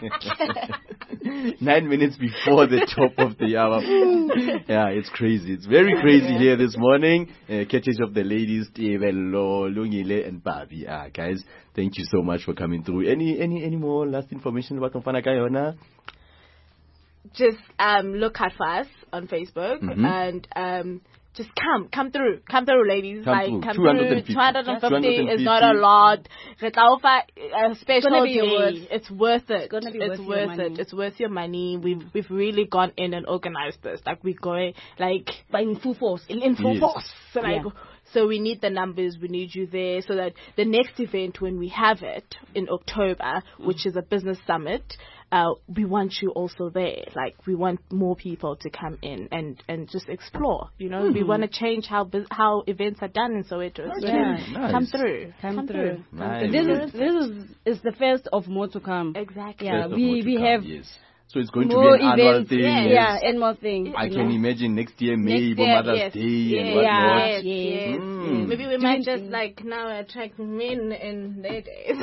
Nine minutes before the top of the hour. Yeah, it's crazy. It's very crazy here this morning. Uh, courtesy of the ladies, Tebello, Lungile, and Babi. Ah, guys, thank you so much for coming through. Any any any more last information about Mfana Kayona? Just um, look out for us on Facebook Mhm. and um, just come, come through, come through, ladies. Come like through. come two hundred through. fifty. two hundred fifty two hundred is not a lot. Re tla o fa a special gonna be day. worth- It's worth it. gonna be it's worth your worth money. it. It's worth your money. We've we've really gone in and organized this. Like we're going like But in full force. in, in full Yes. force. So, like, Yeah. so we need the numbers, we need you there so that the next event when we have it in October, which is a business summit, uh, we want you also there. Like we want more people to come in and, and just explore. You know, we Mhm. want to change how bus- how events are done in Soweto. So Yeah. Nice. come through, Come, through. Come Nice. through. This is this is is the first of more to come. Exactly. Yeah, First of we what to we come, have yes. So it's going to more be an annual events. thing. Yeah, yes. yeah, and more things. I you can know. imagine next year, maybe Next year, Mother's yes. Day yes, and whatnot. Yes, Yes, yes. Mm. Maybe we Doing might just things. like now attract men in their days.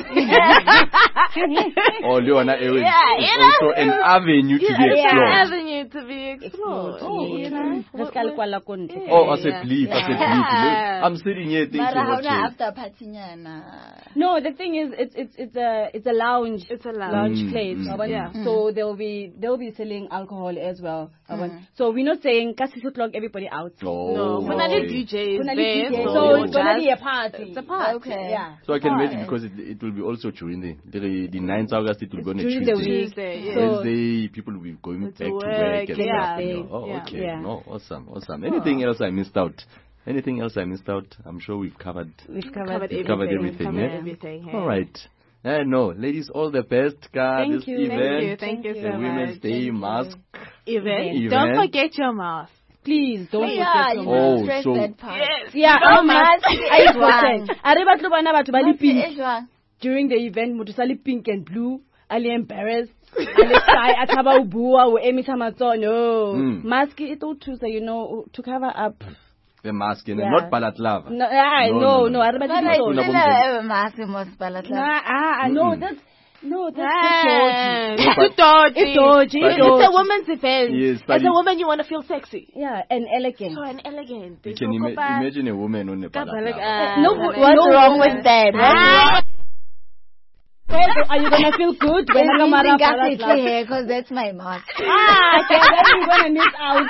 Or Leona Ewe, Yeah, it's you know, also an avenue to be Yeah, explored. avenue to be explored. Oh, you know. Re ska le kwala ko ntle. Oh, as a Yeah. bleep, as a Yeah. bleep. I'm sitting here thinking, Mara hauna okay. after party nyana. No, the thing is, it's it's it's a it's a lounge. It's a lounge. lounge Mm, place. mm, Yabona? yeah. So they'll be they'll be selling alcohol as well. Yabona? Mm. So we're not saying ka six o'clock everybody out. Oh, No, No. when I okay. did D Js Gonna there, be D J, Oh. so it's gonna just- be a party. It's a party. Okay. Yeah. So I can imagine Alright. because it, it will be also during the the, the ninth of August, it will go on a During the Tuesday. week. Tuesday, yeah. So- Wednesday, people will be going It's back to work, work and yeah. stuff. you know. Oh, Yeah. okay. Yeah. No, awesome, awesome. Anything else I missed out? Anything else I missed out? I'm sure we've covered. We've covered, Covered We've everything. covered everything. Covered yeah? everything. yeah. All right. Uh, no, ladies, all the best. Ka, Thank this you. event, Thank you. Thank you the so Women's much. Day Thank mask. Event. Event. Don't forget your mask. Please don't Yeah, forget you your Oh, must stress so- that part. Yes. Yeah, Don't our mask mask are is important. one. Are ba tlo bana batho ba le Mask pink is one. during the event motho sa le pink and blue a le embarrassed a le shy a tshaba o bua o emisa matsono Mm. mask it will thusa you know to cover up The mask, and Yeah. not balaklava. no yeah, no no a re ba But di I so still Bona have a mask in most palatla. nah ah no Mm-mm. that's no that's Ah, so It's But- dodgy. It's dodgy. But- It's It's a dodgy. woman's event. Yes, but As a it- woman, you want to feel sexy. yeah and elegant So and elegant. You can ima- imagine a woman on a balaclava. Uh, no What's no wrong with that? Ah. are you gonna feel good when When I'm I a think I sit here because that's my mask. ah okay, then you're gonna miss out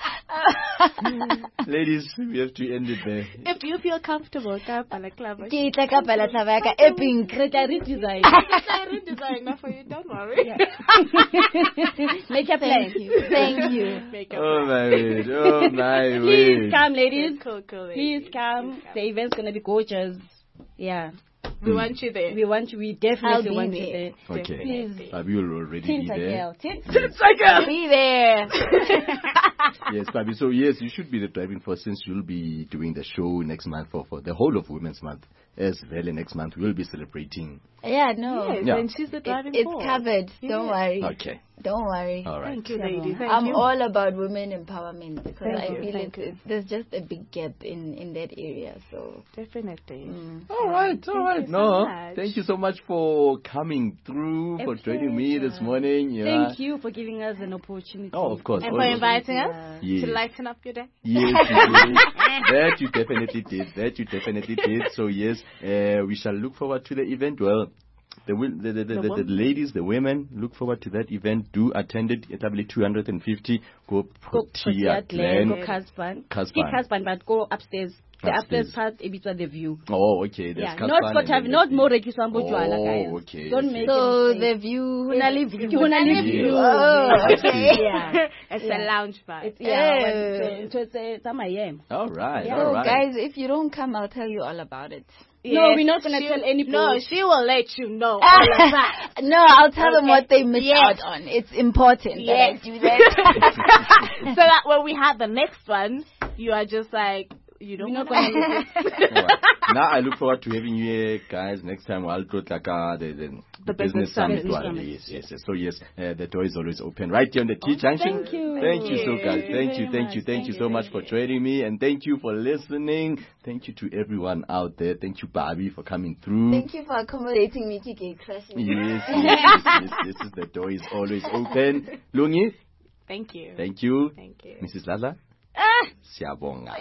Ladies, we have to end it there. If you feel comfortable, ka balaclava. Ke itla ka palatla ya ka e pink. re tla redesign I redesign that for you. Don't worry. make a plan Thank you. Thank you. Make a Oh my word. Oh my please word. come ladies Cool, cool. please come the event's gonna be gorgeous yeah We Mm. want you there. We want you. We I'll definitely be want you there. there. Okay. Please. Babi will already be Tinta there. girl. Tinta girl. Be there. Yes, Babi. So yes, you should be the driving force since you'll be doing the show next month for, for the whole of Women's Month. As well, next month we'll be celebrating. Yeah, no. Yes, Yeah. and she's the driving It's force. covered. Don't Yes. worry. Okay. Don't worry. All right. Thank you, lady. Thank I'm you. all about women empowerment because Thank I you, feel thank it's, it's, there's just a big gap in, in that area. So Definitely. All right, all right. you so No, much. thank you so much for coming through, A for joining me this pleasure. morning. Yeah. Thank you for giving us an opportunity. Oh, of course. And for always. inviting Yeah. us Yes. to lighten up your day. Yes, you did. That you definitely did. That you definitely did. So yes, uh, we shall look forward to the event. Well, the wi- the, the, the, The the, the women. ladies, the women, look forward to that event. Do attend it. It's probably two hundred fifty. Go Go Protea Protea Glen, Glen. go Caspan. Caspan. Keep Caspan, but go upstairs. The Upstairs. upstairs part, it's at the view. Oh, okay. There's Yeah, Caspan not for and Tav- then not the- more rekiswa mbojwala, Oh, guys. okay. Don't okay. make so a the mistake. view. Hunali view. Hunali Yes. view. Oh, Okay. okay. Yeah. It's Yeah. a lounge bar. It's, yeah, Eh. but- so, so it's, a, it's a Miami. All right. Yeah. All So right. guys, if you don't come, I'll tell you all about it. No, Yes, we're not going to she- tell any No, post. she will let you know all of that. No, I'll tell them Okay. what they missed Yes. out on. It's important Yes. that I do that. So that when we have the next one, you are just like, you don't We're not know. gonna All right. Now I look forward to having you here, guys. Next time I'll go like uh, the, the, The business business summit. summit. one. Summit. Yes, yes, yes. So yes, uh, the door is always open right here on the T Junction. thank you. Thank you so guys. Thank you Thank you, very thank you, much. thank you Thank so you. much for joining me, and thank you for listening. Thank you to everyone out there. Thank you, Barbie, for coming through. Thank you for accommodating me, Kiki Crashing. Yes, yes, yes, yes, yes, yes. The door is always open. Lungi, Thank you. thank you. Thank you. Missus Lala, Ah, siyabonga.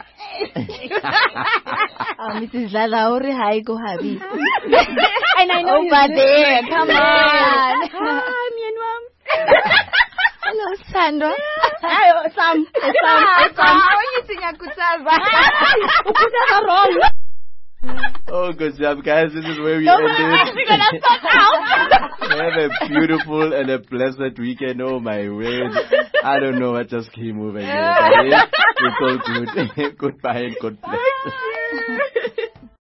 uh, Missus Lala, ore hi, go happy. And I know Over you- there, come on. Hi, Myanmar. Hello, Sandra. Hi, Sam. Sam. Sam. Onyithi ngiyakhuthaza. Ukhuthaza wrong. Oh, good job, guys. This is where we No, end we're it. actually gonna stop out. Have a beautiful and a blessed weekend. Oh, my word. I don't know what just came over here. It's all good. Goodbye and God bless.